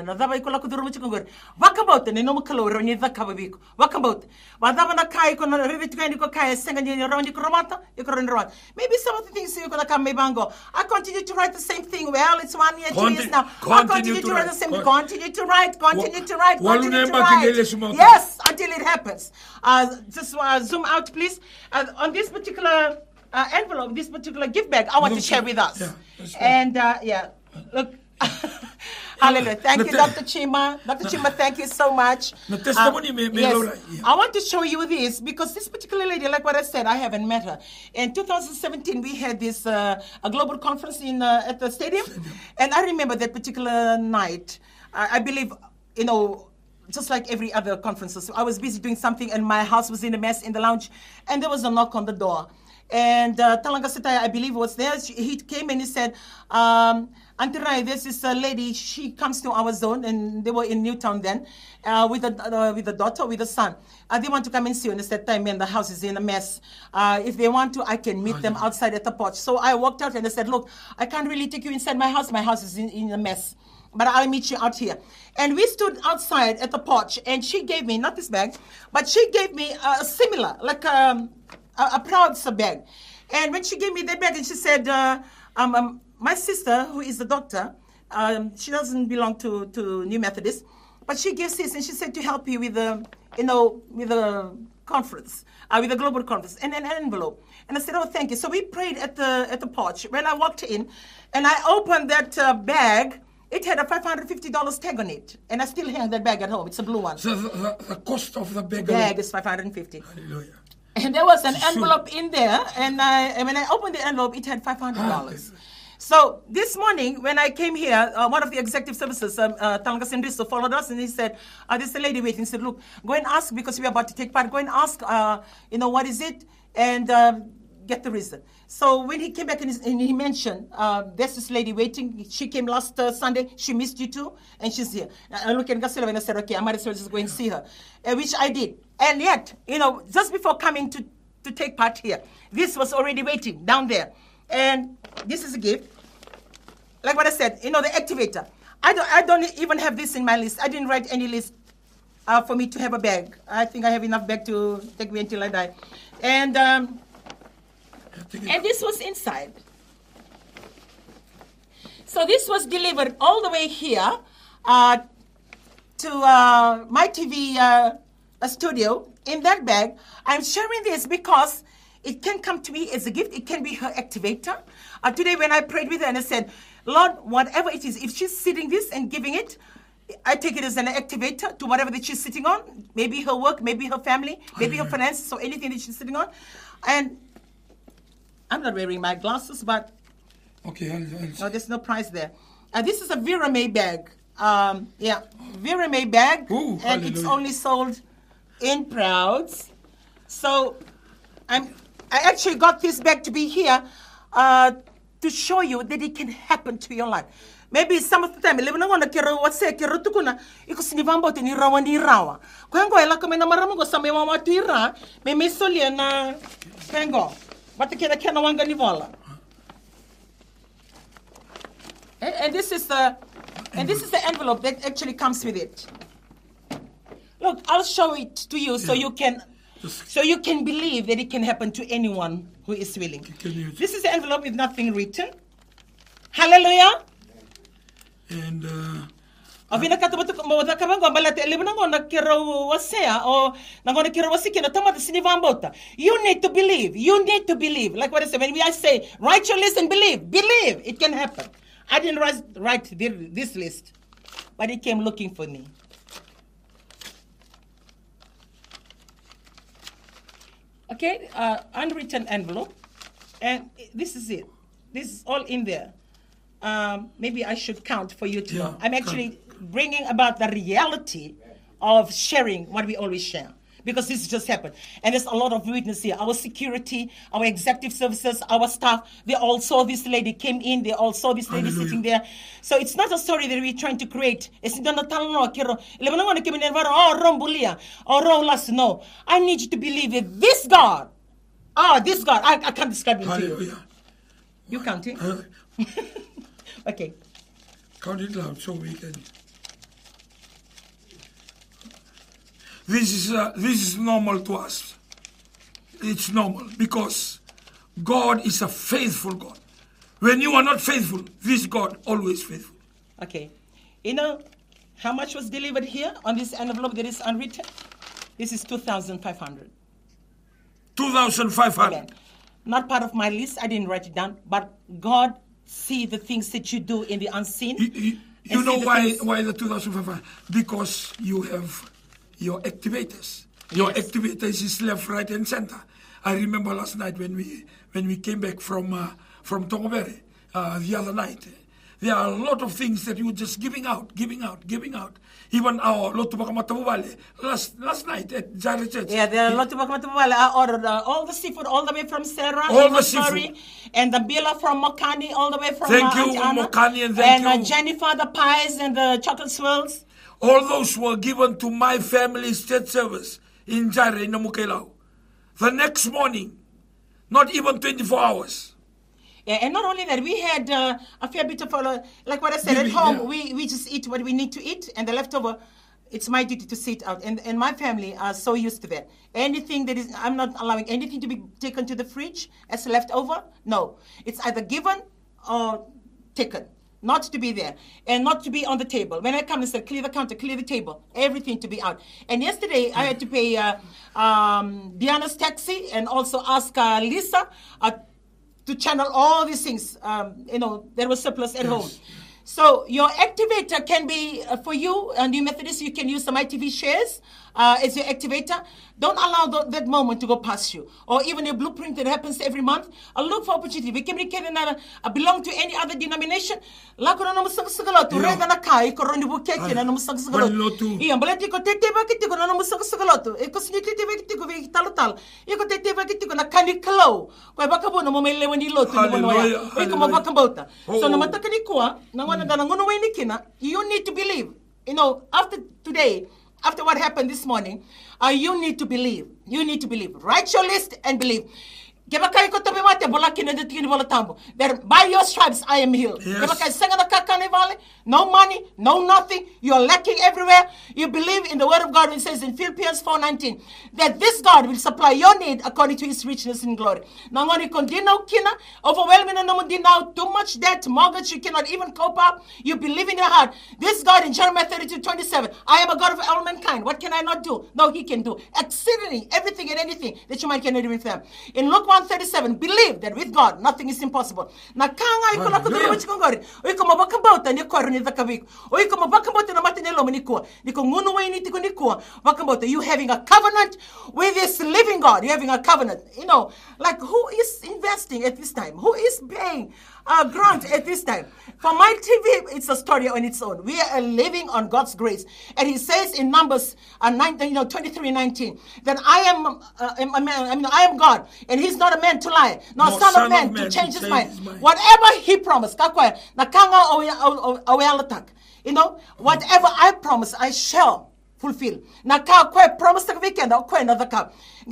and no color on the Kababik. Wakabot. Wadabana Kai con a rivet Kai singing in around the Kromata, you couldn't run. Maybe some of the things you're going to come, Bango. I continue to write the same thing. Well, it's 1 year, 2 years now. I continue to write the same. Continue to write. Yes, until it happens. Just zoom out, please. On this particular envelope, this particular gift bag, I want to share with us. And look. Hallelujah. Thank you, Dr. Chima. Dr. Chima, thank you so much. Yes, I want to show you this because this particular lady, like what I said, I haven't met her. In 2017, we had this a global conference at the stadium. And I remember that particular night. I believe, just like every other conferences, I was busy doing something and my house was in a mess in the lounge. And there was a knock on the door. And Talanga Sataya, I believe, was there. He came and he said, Auntie Rai, this is a lady, she comes to our zone, and they were in Newtown then, with a daughter, with a son. They want to come and see you. And I said, time, man, the house is in a mess. If they want to, I can meet them outside at the porch. So I walked out and I said, look, I can't really take you inside my house. My house is in a mess. But I'll meet you out here. And we stood outside at the porch, and she gave me, not this bag, but she gave me a similar, like a Proud's bag. And when she gave me that bag, and she said, my sister, who is the doctor, she doesn't belong to New Methodist, but she gives this, and she said to help you with the conference, with the global conference, and an envelope. And I said, oh, thank you. So we prayed at the porch. When I walked in, and I opened that bag, it had a $550 tag on it, and I still have that bag at home. It's a blue one. So the cost of the bag is $550. Hallelujah. And there was an envelope in there, and when I opened the envelope, it had $500. So this morning, when I came here, one of the executive services, Talanga Sindriso, followed us, and he said, there's a lady waiting. He said, look, go and ask, because we're about to take part, go and ask, what is it, and get the reason. So when he came back and he mentioned, there's this lady waiting. She came last Sunday. She missed you too, and she's here. I looked at Gasila and I said, okay, I might as well just go and see her, which I did. And yet, just before coming to take part here, this was already waiting down there. And this is a gift. Like what I said, the activator. I don't even have this in my list. I didn't write any list for me to have a bag. I think I have enough bag to take me until I die. And this was inside. So this was delivered all the way here to my TV studio in that bag. I'm sharing this because it can come to me as a gift. It can be her activator. Today when I prayed with her and I said, Lord, whatever it is, if she's sitting this and giving it, I take it as an activator to whatever that she's sitting on. Maybe her work, maybe her family, maybe her finances, or anything that she's sitting on. And I'm not wearing my glasses, but okay, no, there's no price there. This is a Vera May bag. Vera May bag, ooh, and it's only sold in Prouds. So I actually got this bag to be here to show you that it can happen to your life. Maybe some of the time, even when I kero wase kero tukuna, iko sinivambo te ni rawa ni rawa. Kwengo ela kame na maramungo sa me mama tuira, me solia na kwengo. But the kena wanga ni vola. And this is the envelope that actually comes with it. Look, I'll show it to you so you can believe that it can happen to anyone who is willing. This is the envelope with nothing written. Hallelujah. And you need to believe. You need to believe. Like what I said, when I say, write your list and believe. Believe. It can happen. I didn't write this list, but it came looking for me. Okay, unwritten envelope. And this is it. This is all in there. Maybe I should count for you to know. I'm actually bringing about the reality of sharing what we always share. Because this just happened. And there's a lot of witness here. Our security, our executive services, our staff, they all saw this lady came in. They all saw this lady sitting there. So it's not a story that we're trying to create. No. I need you to believe that this God, I can't describe him to you. You count it? Okay. Count it loud so we can. This is normal to us. It's normal because God is a faithful God. When you are not faithful, this God always faithful. Okay. You know how much was delivered here on this envelope that is unwritten? This is 2,500. 2,500. Okay. Not part of my list. I didn't write it down. But God see the things that you do in the unseen. You know why the 2,500? Because you have your activators. Your activators is left, right, and center. I remember last night when we came back from Tongobere the other night. there are a lot of things that you're just giving out. Even our Lotu Bakamatawale last night at Jara Church. Yeah, the Lotu Bakamatawale, I ordered all the seafood all the way from Sarah, all the seafood, and the Bila from Mokani, all the way from thank you, Mokani, and thank you. Jennifer, the pies and the chocolate swirls. All those were given to my family's church service in Jara in Namukelau. The next morning, not even 24 hours. Yeah, and not only that, we had a fair bit of, like what I said, at home, we just eat what we need to eat, and the leftover, it's my duty to sit out. And my family are so used to that. Anything that is, I'm not allowing anything to be taken to the fridge as leftover. No. It's either given or taken. Not to be there and not to be on the table. When I come and say, clear the counter, clear the table, everything to be out. And yesterday, I had to pay Diana's taxi and also ask Lisa to channel all these things, there was surplus at home. So your activator can be for you, New Methodist, you can use some ITV shares as your activator. Don't allow that moment to go past you. Or even a blueprint that happens every month. Look for opportunity. We can belong to any other denomination. La corona musagaloto, reda na kai, coroni bukeke na musagaloto. Ian Baletico tete bakitico na musagaloto. Ecosniti vectico talotal. Eco tete vectico na cani clo. Where Bacabono momele when you loto. Ecoma Bacabota. So no matacanicua, no one of the you need to believe. After today, after what happened this morning, you need to believe. You need to believe. Write your list and believe. That by your stripes I am healed. Yes. No money, no nothing. You're lacking everywhere. You believe in the word of God when it says in Philippians 4:19 that this God will supply your need according to his richness in glory. Overwhelming too much debt, mortgage, you cannot even cope up. You believe in your heart. This God in Jeremiah 32:27, I am a God of all mankind. What can I not do? No, he can do exceedingly everything and anything that you might cannot even fathom. In Luke 1:37, believe that with God nothing is impossible. You having a covenant with this living God. You having a covenant. Like who is investing at this time? Who is paying a grant at this time? For my TV, it's a story on its own. We are living on God's grace. And he says in Numbers 23:19 that I am God, and he's not a man to lie, nor son of man to change his mind. Whatever he promised, whatever I promise, I shall fulfill. Na ka kwe promise the weekend or kwe another cup.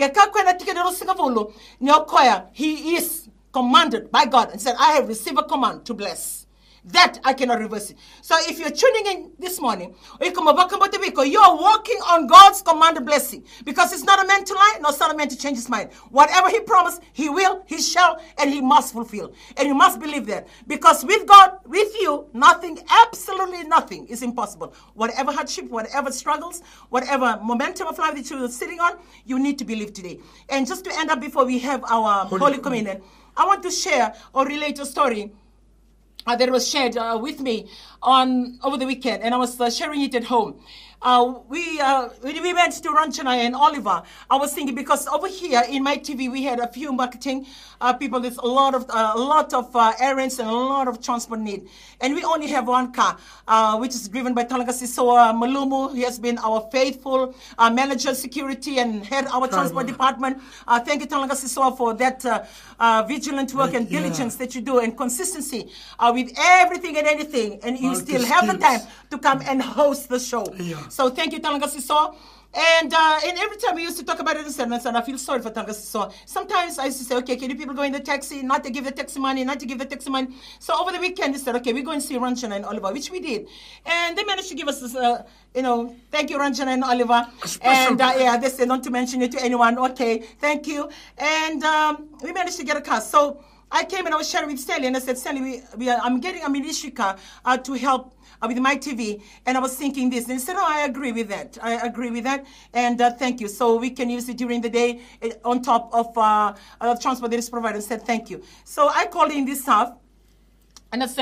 He is commanded by God and said, I have received a command to bless. That I cannot reverse it. So if you're tuning in this morning, you're walking on God's commanded blessing. Because it's not a man to lie, nor son of man to change his mind. Whatever he promised, he will, he shall, and he must fulfill. And you must believe that. Because with God, with you, nothing, absolutely nothing is impossible. Whatever hardship, whatever struggles, whatever momentum of life that you're sitting on, you need to believe today. And just to end up before we have our Holy Communion, I want to share or relate a story that was shared with me over the weekend, and I was sharing it at home. We went to Ranchana and Oliver. I was thinking because over here in my TV we had a few marketing people. There's a lot of errands and a lot of transport need, and we only have one car, which is driven by Talanga Sisoa Malumu. He has been our faithful manager, security, and head our transport department. Thank you, Talanga Sisoa, for that vigilant work and diligence that you do and consistency with everything and anything, and you still have the time to come and host the show. Yeah. So thank you, Talanga Sisoa. And every time we used to talk about it in sermons, and I feel sorry for Talanga Sisoa. Sometimes I used to say, okay, can you people go in the taxi, not to give the taxi money. So over the weekend, they said, okay, we're going to see Ranchana and Oliver, which we did. And they managed to give us this, thank you, Ranchana and Oliver. And they said not to mention it to anyone. Okay, thank you. And we managed to get a car. So I came and I was sharing with Sally, and I said, Sally, I'm getting a ministry car to help with my TV, and I was thinking this, and he said, I agree with that, and thank you. So we can use it during the day on top of transport that is provided. I said, thank you. So I called in this staff, and I said,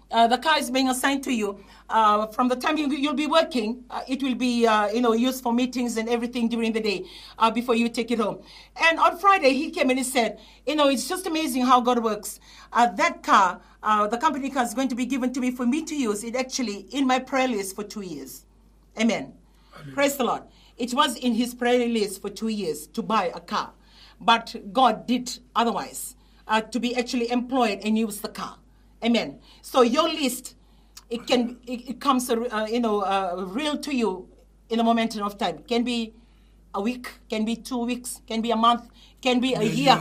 the car is being assigned to you. From the time you'll be working, it will be used for meetings and everything during the day before you take it home. And on Friday, he came and he said, it's just amazing how God works. That car, the company car, is going to be given to me for me to use. It actually in my prayer list for 2 years. Amen. Praise the Lord. It was in his prayer list for 2 years to buy a car. But God did otherwise, to be actually employed and use the car. Amen. So your list, it comes real to you in a moment of time. It can be a week, can be 2 weeks, can be a month, can be a year.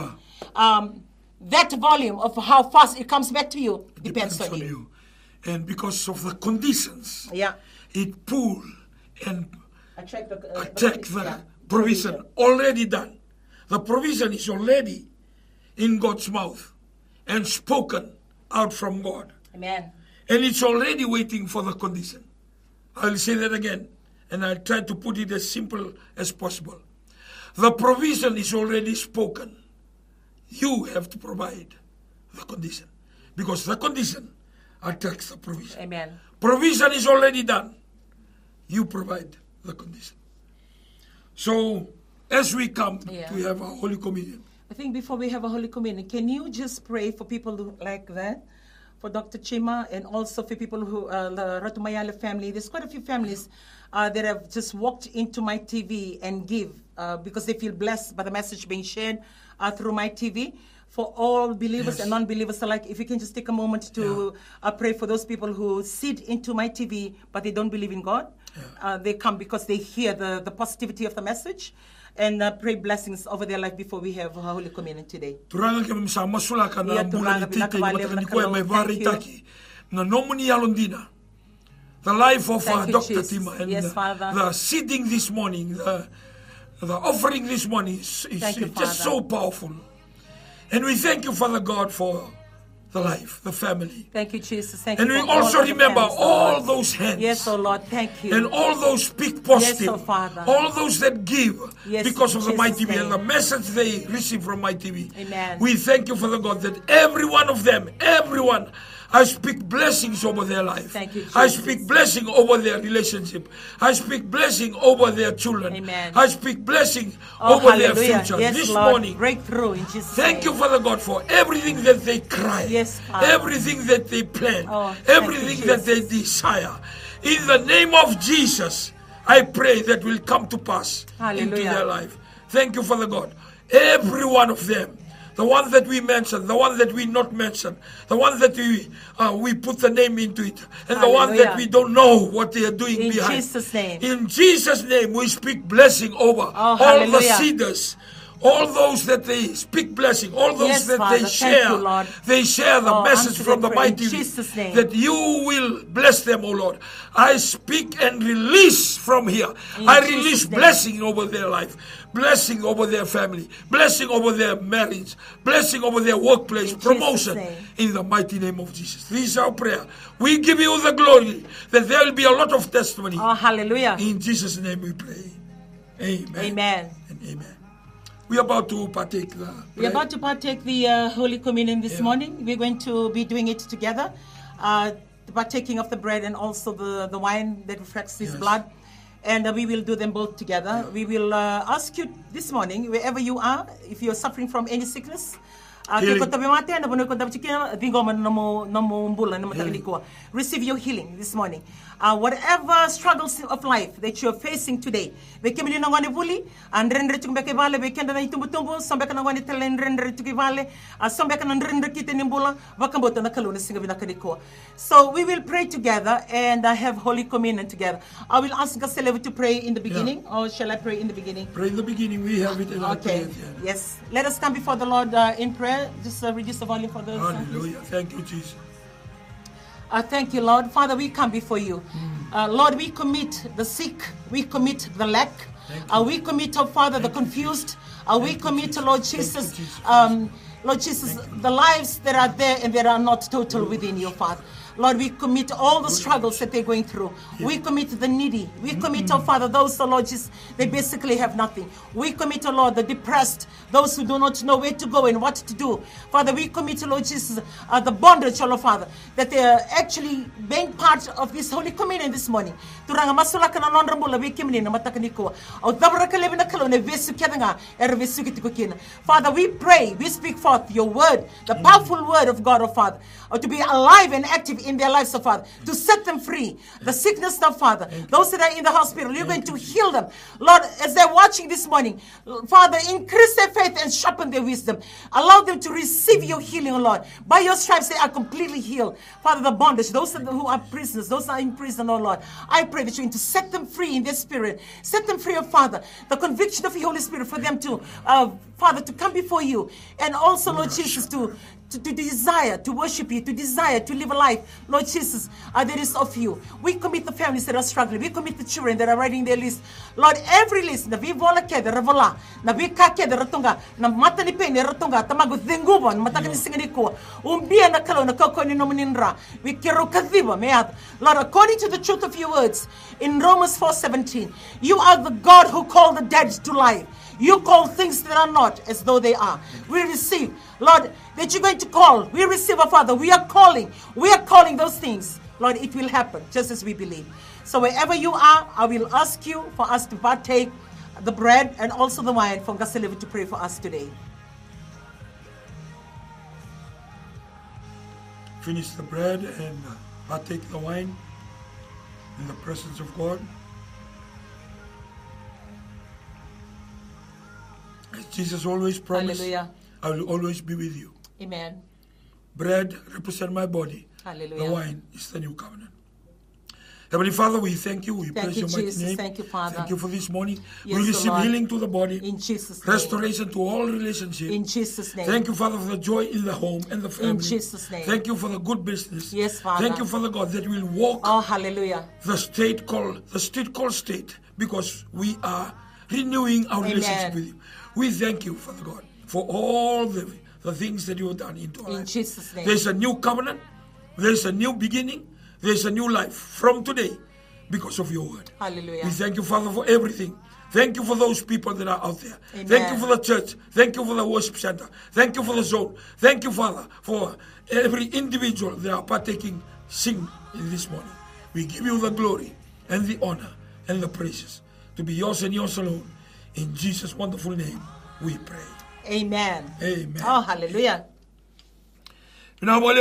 That volume of how fast it comes back to you depends on you. And because of the conditions, it pull and attack the provision already done. The provision is already in God's mouth and spoken out from God. Amen. And it's already waiting for the condition. I'll say that again, and I'll try to put it as simple as possible. The provision is already spoken. You have to provide the condition, because the condition attracts the provision. Amen. Provision is already done. You provide the condition. So, as we come to have a Holy Communion, I think before we have a Holy Communion, can you just pray for people like that? For Dr. Chima, and also for people who, the Ratumayala family. There's quite a few families that have just walked into my TV and give because they feel blessed by the message being shared through my TV. For all believers and non-believers alike, if you can just take a moment to pray for those people who sit into my TV, but they don't believe in God. They come because they hear the positivity of the message. And pray blessings over their life before we have Holy Communion today. Turanga ke masula kana bulan ititi matani koe mai vari taki na nomuni alondina. The life of Dr. Tima and the seeding this morning, the offering this morning is just so powerful. And we thank you, Father God, for the life, the family. Thank you, Jesus. Thank and you. And we also remember all those hands. Yes, oh Lord, thank you. And all those speak positive. Yes, oh Father. All those that give because of the My TV name. and the message they receive from My TV. Amen. We thank you, Father God, that every one of them, everyone, I speak blessings over their life. Thank you, Jesus. I speak blessing over their relationship. I speak blessing over their children. Amen. I speak blessing over hallelujah. Their future. Yes, this Lord. morning, Breakthrough in Jesus' thank name. you, Father God, for everything that they cry. Yes, Father. Everything that they plan. Everything you, that they desire. In the name of Jesus, I pray that will come to pass into their life. Thank you, Father God. Every one of them. The one that we mentioned, the one that we not mentioned, the one that we put the name into it, and the one that we don't know what they are doing in behind. Jesus' name. In Jesus' name, we speak blessing over all the seeders, all those that they speak blessing, all those that Father, they share. They share the message from the My TV that you will bless them, O Lord. I speak and release from here. I release blessing over their life. Blessing over their family, blessing over their marriage, blessing over their workplace, promotion in the mighty name of Jesus. This is our prayer. We give you the glory that there will be a lot of testimony. Oh, hallelujah. In Jesus' name we pray. Amen. Amen. And amen. We are about to partake the bread. We're about to partake the Holy Communion this morning. We're going to be doing it together. The partaking of the bread and also the wine that reflects His blood. And we will do them both together. We will ask you this morning, wherever you are, if you're suffering from any sickness, receive your healing this morning. Whatever struggles of life that you're facing today, we can be nangwani vuli, and render to make a valley, we can do tumbo, some back and one Italian render to valley, some back and render kit in Imbula, Wakambot and the Kaluna sing of Nakadiko. So we will pray together and have Holy Communion together. I will ask Gaselev to pray in the beginning, or shall I pray in the beginning? Pray in the beginning, we have it in our prayer. Yes. Let us come before the Lord in prayer. Just reduce the volume for the Hallelujah. Thank you, Jesus. Thank you, Lord. Father, we come before you. Lord, we commit the sick. We commit the lack. We commit, oh Father, the confused. We commit, Lord Jesus, Lord Jesus, the lives that are there and that are not total within you, Father. Lord, we commit all the struggles that they're going through. We commit the needy. We commit, oh Father, those, oh Lord, just, they basically have nothing. We commit, oh Lord, the depressed, those who do not know where to go and what to do. Father, we commit, oh Lord Jesus, the bondage, oh Lord Father, that they are actually being part of this Holy Communion this morning. Turanga masulaka na nonrambula we kimini na matakaniko. O dabraka lebina kalone vesu kedanga er vesu kitikukina. Father, we pray, we speak forth your word, the powerful word of God, oh Father, to be alive and active in their lives, oh Father, to set them free. The sickness, oh Father, those that are in the hospital, you're going to heal them. Lord, as they're watching this morning, Father, increase their faith and sharpen their wisdom. Allow them to receive your healing, oh Lord. By your stripes, they are completely healed. Father, the bondage, those who are prisoners, those are in prison, oh Lord, I pray that you're going to set them free in their spirit. Set them free, oh Father. The conviction of your Holy Spirit for them to, Father, to come before you. And also, Lord Jesus, to desire to worship you, to desire to live a life, Lord Jesus, that is of you. We commit the families that are struggling. We commit the children that are writing their list. Lord, every list, na vivola ke de revola, na vika ke de ratunga, na mata ni pe ni ratunga, tamago dengubo, na mata ni singani ko, umbia na kalo na koko ni nominindra. We kero kadhiba mead. Lord, according to the truth of your words in Romans 4:17, you are the God who called the dead to life. You call things that are not as though they are. We receive, Lord, that you're going to call. We receive, our Father. We are calling those things. Lord, it will happen just as we believe. So wherever you are, I will ask you for us to partake the bread and also the wine from Gaselevi to pray for us today. Finish the bread and partake the wine in the presence of God. As Jesus always promised, Hallelujah. I will always be with you. Amen. Bread represents my body. Hallelujah. The wine is the new covenant. Heavenly Father, we thank you. We praise your mighty name. Thank you, Father. Thank you for this morning. Yes, we receive Lord. healing to the body. In Jesus' name. Restoration to all relationships. In Jesus' name. Thank you, Father, for the joy in the home and the family. In Jesus' name. Thank you for the good business. Yes, Father. Thank you, Father God, that we'll walk Oh, hallelujah. the street called state because we are renewing our Amen. relationship with you. We thank you, Father God, for all the things that you have done into our In lives. Jesus' name. There's a new covenant. There's a new beginning. There's a new life from today because of your word. Hallelujah. We thank you, Father, for everything. Thank you for those people that are out there. Amen. Thank you for the church. Thank you for the worship center. Thank you for the zone. Thank you, Father, for every individual that are partaking, sing in this morning. We give you the glory and the honor and the praises to be yours and yours alone. In Jesus' wonderful name, we pray. Amen. Amen. Oh, hallelujah. What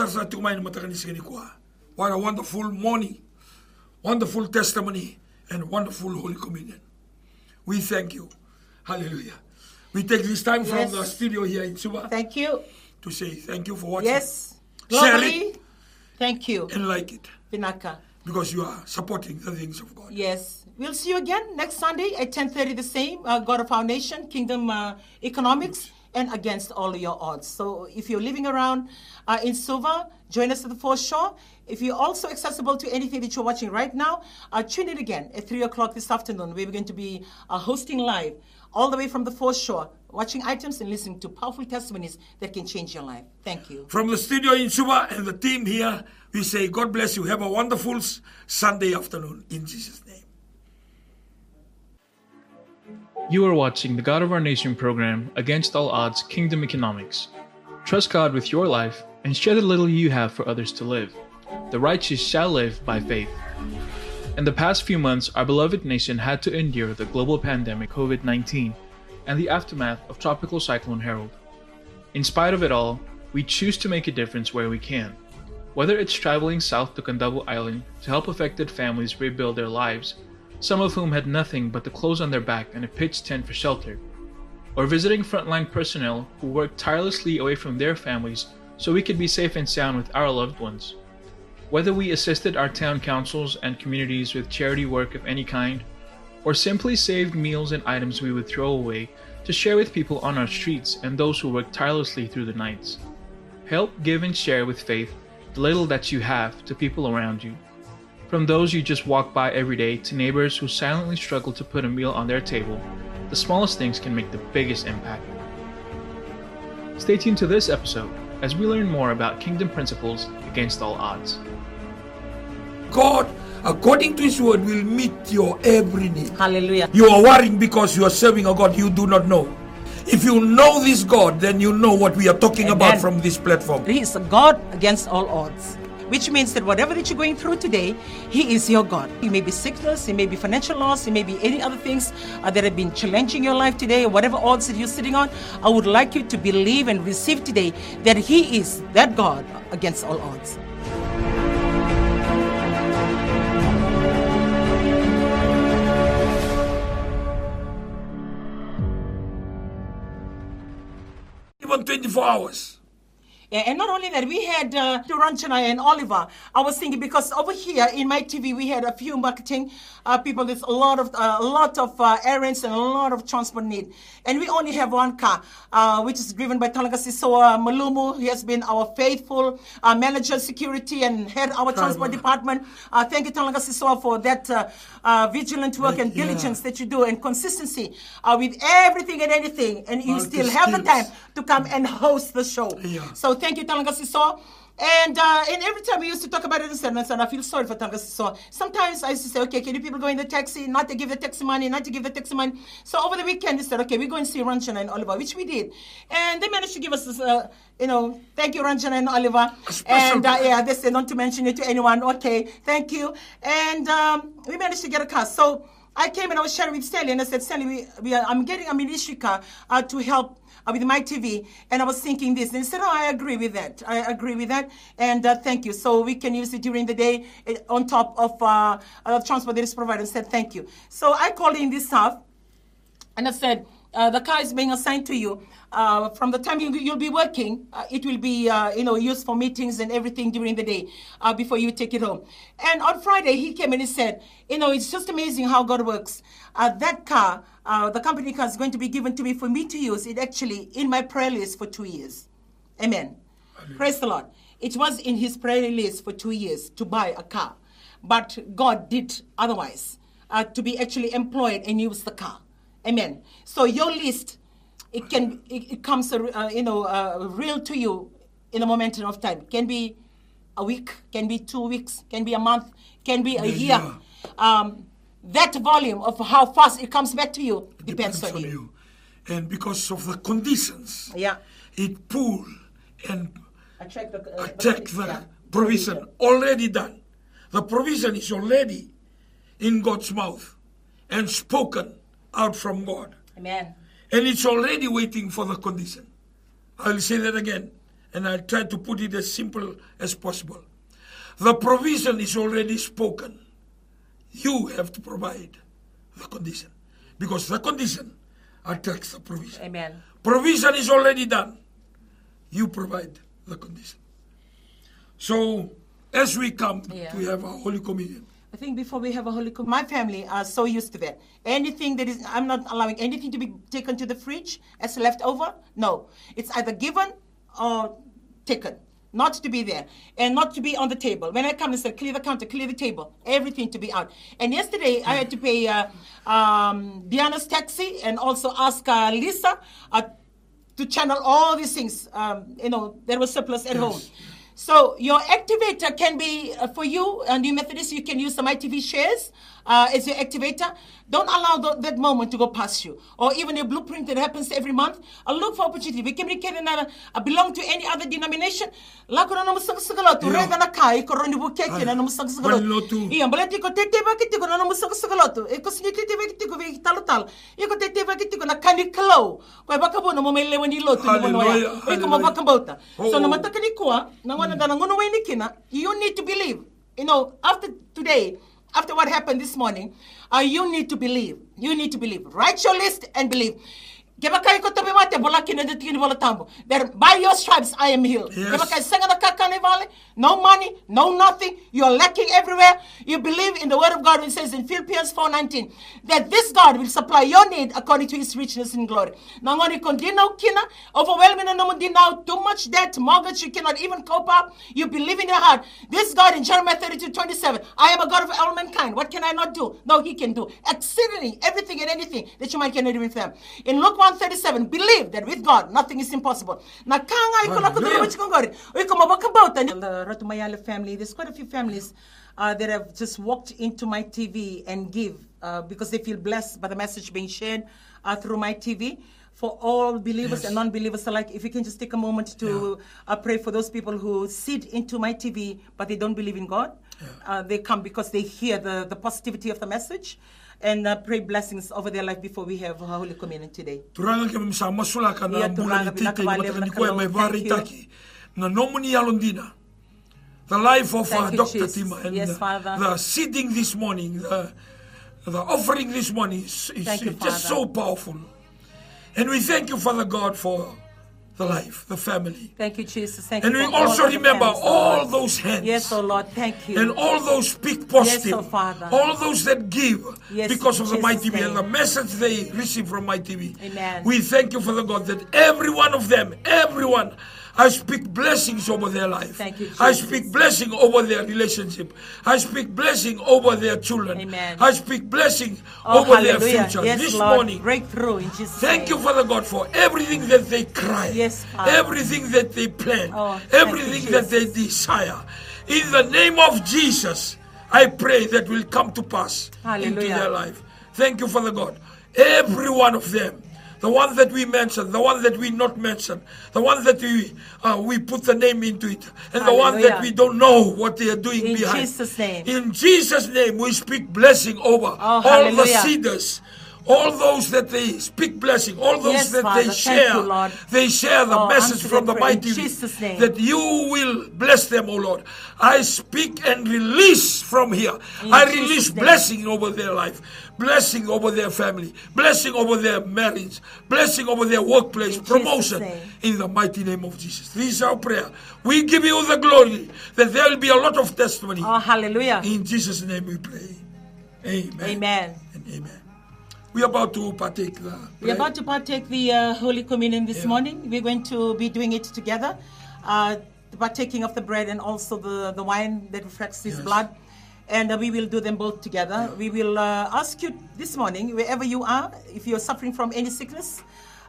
a wonderful morning, wonderful testimony, and wonderful Holy Communion. We thank you. Hallelujah. We take this time from Yes. the studio here in Suba Thank you. to say thank you for watching. Yes. Share Globally, it thank you. and like it Pinaka. because you are supporting the things of God. Yes. We'll see you again next Sunday at 10:30 the same. God of our nation, Kingdom Economics, and against all of your odds. So if you're living around in Suva, join us at the foreshore. If you're also accessible to anything that you're watching right now, tune in again at 3 o'clock this afternoon. We're going to be hosting live all the way from the foreshore, watching items and listening to powerful testimonies that can change your life. Thank you. From the studio in Suba and the team here, we say God bless you. Have a wonderful Sunday afternoon in Jesus' name. You are watching the God of Our Nation program, Against All Odds Kingdom Economics. Trust God with your life and share the little you have for others to live. The righteous shall live by faith. In the past few months, our beloved nation had to endure the global pandemic COVID-19 and the aftermath of Tropical Cyclone Harold. In spite of it all, we choose to make a difference where we can. Whether it's traveling south to Candabu Island to help affected families rebuild their lives, some of whom had nothing but the clothes on their back and a pitched tent for shelter, or visiting frontline personnel who worked tirelessly away from their families so we could be safe and sound with our loved ones. Whether we assisted our town councils and communities with charity work of any kind, or simply saved meals and items we would throw away to share with people on our streets and those who worked tirelessly through the nights. Help give and share with faith the little that you have to people around you. From those you just walk by every day to neighbors who silently struggle to put a meal on their table, the smallest things can make the biggest impact. Stay tuned to this episode as we learn more about kingdom principles against all odds. God, according to His word, will meet your every need. Hallelujah. You are worrying because you are serving a God you do not know. If you know this God, then you know what we are talking Amen. about from this platform. He is a God against all odds, which means that whatever that you're going through today, He is your God. It may be sickness, it may be financial loss, it may be any other things that have been challenging your life today, whatever odds that you're sitting on. I would like you to believe and receive today that He is that God against all odds. Even 24 hours. Yeah, and not only that, we had Ranchana and Oliver. I was thinking because over here in my TV we had a few marketing people with a lot of errands and a lot of transport need, and we only have one car, which is driven by Talanga Sisoa Malumu. He has been our faithful manager, security, and head our transport department. Thank you, Talanga Sisoa, for that vigilant work and diligence that you do and consistency with everything and anything, and you still have the time to come and host the show. Yeah. So thank you, Talanga Sisoa. And every time we used to talk about it, and I feel sorry for Talanga Sisoa. Sometimes I used to say, okay, can you people go in the taxi, not to give the taxi money, not to give the taxi money. So over the weekend, we said, okay, we're going to see Ranjana and Oliver, which we did. And they managed to give us this, thank you, Ranjana and Oliver. And they said not to mention it to anyone. Okay, thank you. And we managed to get a car. So I came and I was sharing with Stanley, and I said, Stanley, I'm getting a ministry car to help with my TV, and I was thinking this, and he said, I agree with that. And thank you. So we can use it during the day on top of transport that is provided. I said, thank you. So I called in this staff, and I said, the car is being assigned to you. From the time you'll be working, it will be used for meetings and everything during the day before you take it home. And on Friday, he came and he said, it's just amazing how God works. That car, the company car, is going to be given to me for me to use it actually in my prayer list for 2 years. Amen. Hallelujah. Praise the Lord. It was in his prayer list for 2 years to buy a car. But God did otherwise, to be actually employed and use the car. Amen. So your list, it comes real to you in a moment of time. Can be a week, can be 2 weeks, can be a month, can be a year. That volume of how fast it comes back to you depends on you. And because of the conditions, it pull and attract the provision already done. The provision is already in God's mouth and spoken out from God. Amen. And it's already waiting for the condition. I'll say that again, and I'll try to put it as simple as possible. The provision is already spoken. You have to provide the condition, because the condition attracts the provision. Amen. Provision is already done. You provide the condition. So, as we come to have our Holy Communion, I think before we have a Holy Communion, my family are so used to that. Anything that is, I'm not allowing anything to be taken to the fridge as leftover. No. It's either given or taken. Not to be there and not to be on the table. When I come and say, clear the counter, clear the table, everything to be out. And yesterday I had to pay Diana's taxi and also ask Lisa to channel all these things. There was surplus at home. So your activator can be for you, New Methodist, you can use some ITV shares as your activator. Don't allow that moment to go past you. Or even a blueprint that happens every month. Look for opportunity. We can belong to any other denomination. If you need to believe. After today, after what happened this morning, you need to believe. You need to believe. Write your list and believe. That by your stripes I am healed. Yes. No money, no nothing. You're lacking everywhere. You believe in the word of God when it says in Philippians 4:19 that this God will supply your need according to his richness in glory. Overwhelming too much debt, mortgage you cannot even cope up. You believe in your heart. This God in Jeremiah 32:27, I am a God of all mankind. What can I not do? No, he can do exceedingly everything and anything that you might cannot even fathom. In Luke 1:37. Believe that with God, nothing is impossible. Na kanga ikola kudurumachikongori. The Ratumayale family, there's quite a few families that have just walked into my TV and give because they feel blessed by the message being shared through my TV. For all believers and non-believers alike, if you can just take a moment to pray for those people who sit into my TV, but they don't believe in God. They come because they hear the positivity of the message, and pray blessings over their life before we have Holy Communion today. Turanga ke masula kana mbula tite matani ko mai vari taki na nomuni alondina. The life of Dr. Tima and the seeding this morning, the offering this morning is just so powerful. And we thank you, Father God, for the life, the family. Thank you, Jesus. Thank and you. And we also remember all those hands. Yes, oh Lord, thank you. And all those speak positive. Yes, oh Father. All those that give because of the My TV name. and the message they receive from My TV. Amen. We thank you, Father God, that every one of them, everyone, I speak blessings over their life. Thank you, Jesus. I speak blessing over their relationship. I speak blessing over their children. Amen. I speak blessing over their future. Yes, this Lord, morning, breakthrough in Jesus' thank name. you, Father God, for everything that they cry. Yes, Father. Everything that they plan. you, Everything that they desire. In the name of Jesus, I pray that will come to pass into their life. Thank you, Father God. Every one of them. The one that we mentioned, the one that we not mentioned, the one that we put the name into it, and the one that we don't know what they are doing behind. In Jesus' name. In Jesus' name, we speak blessing over all the seeders. All those that they speak blessing, all those that Father, they share the message from the My TV, that you will bless them, oh Lord. I speak and release from here. I release blessing over their life, blessing over their family, blessing over their marriage, blessing over their workplace, promotion in the mighty name of Jesus. This is our prayer. We give you the glory that there will be a lot of testimony. Oh, hallelujah. In Jesus' name we pray. Amen. Amen. And amen. We're about to partake the bread. We're about to partake the Holy Communion this morning. We're going to be doing it together. The partaking of the bread and also the wine that reflects His blood. And we will do them both together. We will ask you this morning, wherever you are, if you're suffering from any sickness,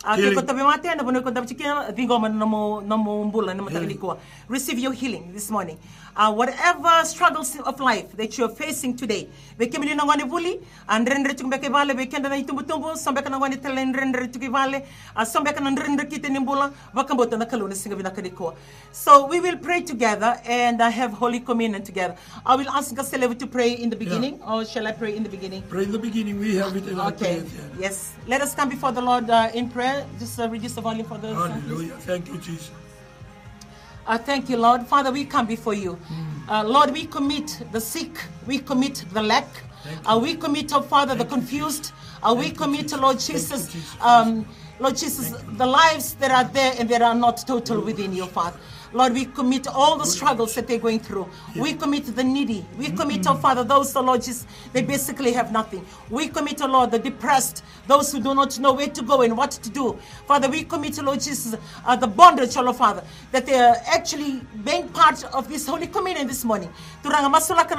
receive your healing this morning. Whatever struggles of life that you're facing today, we can and render to Bekevale, we can tumbo, some back and one Italian render to Givale, some back and render kit in Nimbula, Wakambot and the Kaluna Singavina. So we will pray together and have Holy Communion together. I will ask Gaselev to pray in the beginning, or shall I pray in the beginning? Pray in the beginning, we have it in our prayer. Yes. Let us come before the Lord in prayer. Just reduce the volume for the Hallelujah. Thank you, Jesus. Thank you, Lord. Father, we come before you. Lord, we commit the sick. We commit the lack. We commit, oh Father, the confused. We commit, Lord Jesus, Lord Jesus, the lives that are there and that are not total within you, Father. Lord, we commit all the struggles that they're going through. We commit the needy. We commit, oh Father, those, oh Lord Jesus, they basically have nothing. We commit, oh Lord, the depressed, those who do not know where to go and what to do. Father, we commit, oh Lord Jesus, the bondage, oh Lord Father, that they are actually being part of this Holy Communion this morning. Father,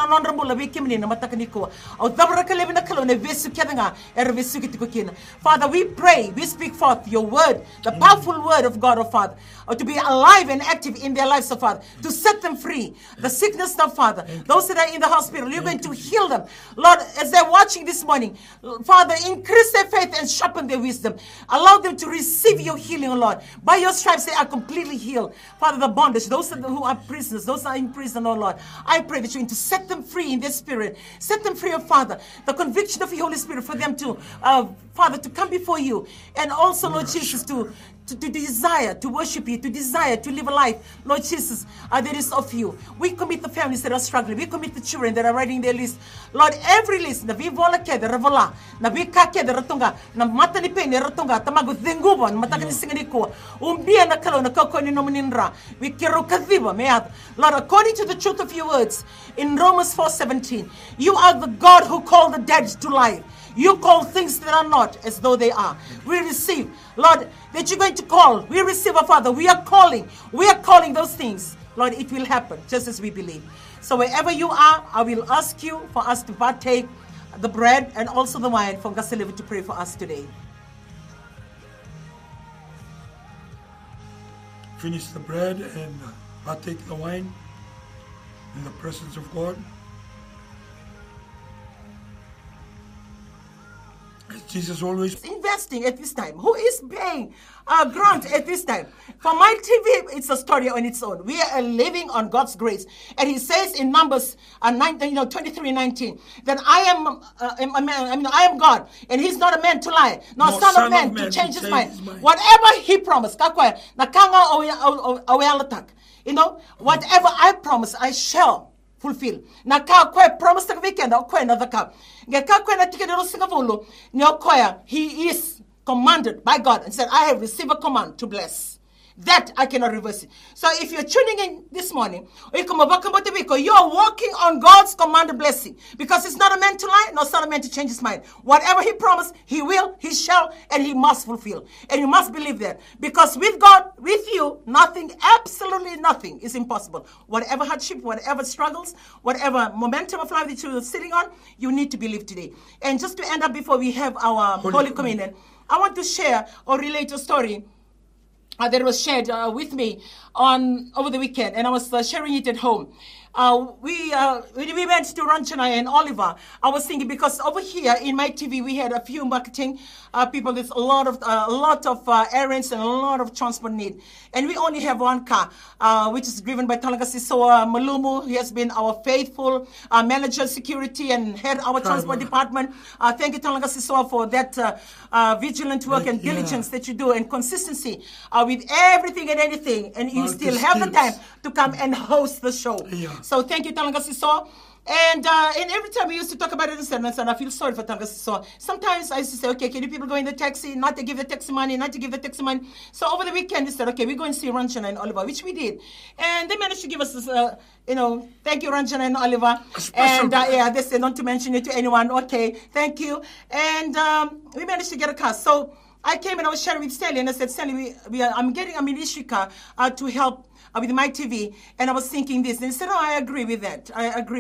we pray, we speak forth your word, the powerful word of God, oh Father, to be alive and active in their lives, oh Father, to set them free. The sickness, oh Father, those that are in the hospital, you're going to heal them. Lord, as they're watching this morning, Father, increase their faith and sharpen their wisdom. Allow them to receive your healing, oh Lord. By your stripes, they are completely healed. Father, the bondage, those who are prisoners, those that are in prison, oh Lord, I pray that you're going to set them free in their spirit. Set them free, oh Father. The conviction of your Holy Spirit for them to, Father, to come before you. And also, Lord Jesus, to desire to worship you, to desire to live a life, Lord Jesus, that is of you. We commit the families that are struggling. We commit the children that are writing their list. Lord, every list, na vivola ke de revola, na vika ke de ratunga, na mata ni pe ni ratunga, tamago dengubo, na mata ni singaniko, umbia na kalo na kako ni nominindra. We kero kadhiba meat. Lord, according to the truth of your words in Romans 4:17, you are the God who called the dead to life. You call things that are not as though they are. We receive, Lord, that you're going to call. We receive, our Father. We are calling those things. Lord, it will happen just as we believe. So wherever you are, I will ask you for us to partake the bread and also the wine from Gaselevi to pray for us today. finish the bread and partake the wine in the presence of God. As Jesus always investing at this time? Who is paying grant at this time? For my TV, it's a story on its own. We are living on God's grace. And he says in Numbers 23:19 that I am a man, I am God, and he's not a man to lie, nor son of man to change his mind. Whatever he promised, whatever I promise, I shall fulfill. Na ka kwe promise the weekend or kwe another cup. He is commanded by God and said, I have received a command to bless. That I cannot reverse it. So if you're tuning in this morning, you're walking on God's commanded blessing, because it's not a man to lie, nor son of man to change his mind. Whatever he promised, he will, he shall, and he must fulfill. And you must believe that, because with God, with you, nothing, absolutely nothing is impossible. Whatever hardship, whatever struggles, whatever momentum of life that you're sitting on, you need to believe today. And just to end up before we have our Holy Communion, I want to share or relate a story that was shared with me over the weekend, and I was sharing it at home. We went to Ranchana and Oliver. I was thinking, because over here in my TV we had a few marketing people. There's a lot of errands and a lot of transport need, and we only have one car, which is driven by Talanga Sisoa Malumu. He has been our faithful manager, security, and head our transport department. Thank you, Talanga Sisoa, for that vigilant work and diligence that you do, and consistency with everything and anything, and you still have the time to come and host the show. So thank you, Talanga Sisoa. And every time we used to talk about it in sermons, and I feel sorry for Talanga Sisoa. Sometimes I used to say, okay, can you people go in the taxi, not to give the taxi money, not to give the taxi money. So over the weekend, they said, okay, we're going to see Ranchana and Oliver, which we did. And they managed to give us this, thank you, Ranchana and Oliver. And they said not to mention it to anyone. Okay, thank you. And we managed to get a car. So I came and I was sharing with Sally, and I said, Sally, I'm getting a ministry car to help with my TV, and I was thinking this, and he said, I agree with that,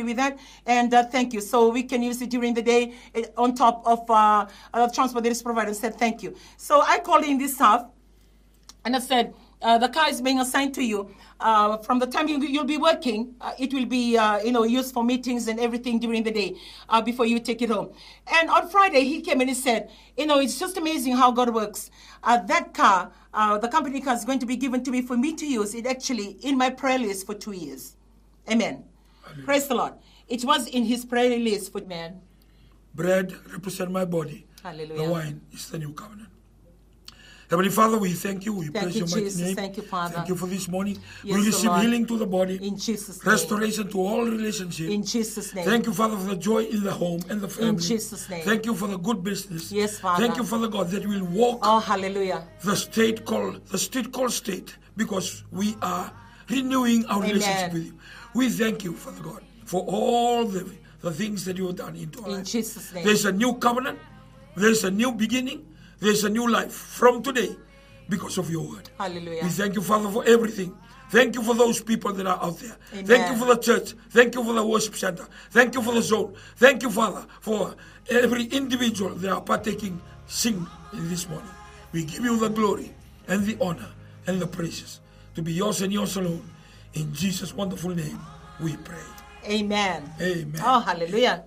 and thank you. So we can use it during the day on top of transport that is provided. I said, thank you. So I called in this staff, and I said, the car is being assigned to you. From the time you'll be working, it will be used for meetings and everything during the day before you take it home. And on Friday, he came and he said, it's just amazing how God works. That car, the company car, is going to be given to me for me to use it actually in my prayer list for 2 years. Amen. Hallelujah. Praise the Lord. It was in his prayer list for man. Bread represents my body. Hallelujah. The wine is the new covenant. Heavenly Father, we thank you. We praise your mighty name. Thank you, Father. Thank you for this morning. Yes, we receive healing to the body. In Jesus' name. Restoration to all relationships. In Jesus' name. Thank you, Father, for the joy in the home and the family. In Jesus' name. Thank you for the good business. Yes, Father. Thank you, Father God, that we'll walk hallelujah. the street called state, because we are renewing our relationship with you. We thank you, Father God, for all the things that you have done into our life. In Jesus' name. There's a new covenant. There's a new beginning. There's a new life from today, because of your word. Hallelujah. We thank you, Father, for everything. Thank you for those people that are out there. Amen. Thank you for the church. Thank you for the worship center. Thank you for the zone. Thank you, Father, for every individual that are partaking, sing in this morning. We give you the glory and the honor and the praises to be yours and yours alone. In Jesus' wonderful name, we pray. Amen. Amen. Oh, hallelujah.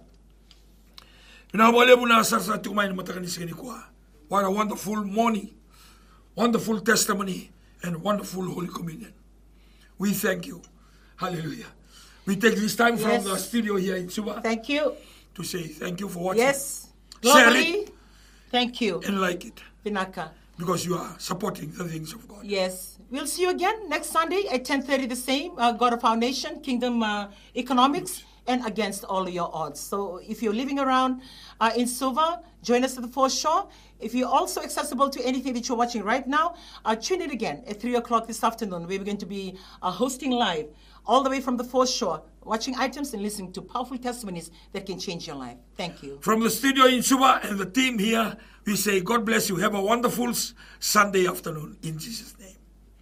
What a wonderful morning. Wonderful testimony and wonderful Holy Communion. We thank you. Hallelujah. We take this time from the studio here in Suba. Thank you. To say thank you for watching. Yes. Share it. Thank you. And like it. Pinaka. Because you are supporting the things of God. Yes. We'll see you again next Sunday at 10:30 the same. God of our nation, Kingdom Economics, and against all your odds. So if you're living around in Suva, join us at the foreshore. If you're also accessible to anything that you're watching right now, tune in again at 3 o'clock this afternoon. We're going to be hosting live all the way from the foreshore, watching items and listening to powerful testimonies that can change your life. Thank you. From the studio in Suba and the team here, we say God bless you. Have a wonderful Sunday afternoon in Jesus' name.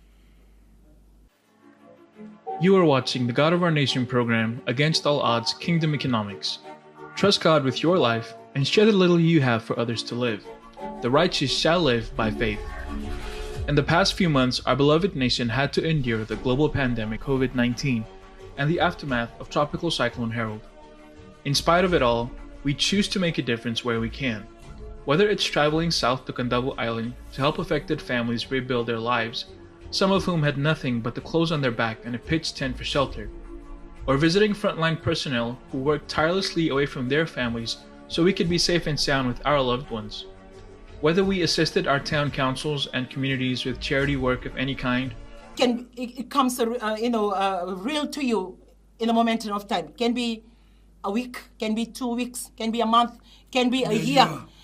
You are watching the God of Our Nation program, Against All Odds, Kingdom Economics. Trust God with your life and share the little you have for others to live. The righteous shall live by faith. In the past few months, our beloved nation had to endure the global pandemic COVID-19 and the aftermath of Tropical Cyclone Harold. In spite of it all, we choose to make a difference where we can. Whether it's traveling south to Candabo Island to help affected families rebuild their lives, some of whom had nothing but the clothes on their back and a pitched tent for shelter, or visiting frontline personnel who worked tirelessly away from their families so we could be safe and sound with our loved ones. Whether we assisted our town councils and communities with charity work of any kind, it comes real to you in a moment of time. Can be a week, can be 2 weeks, can be a month, can be a year.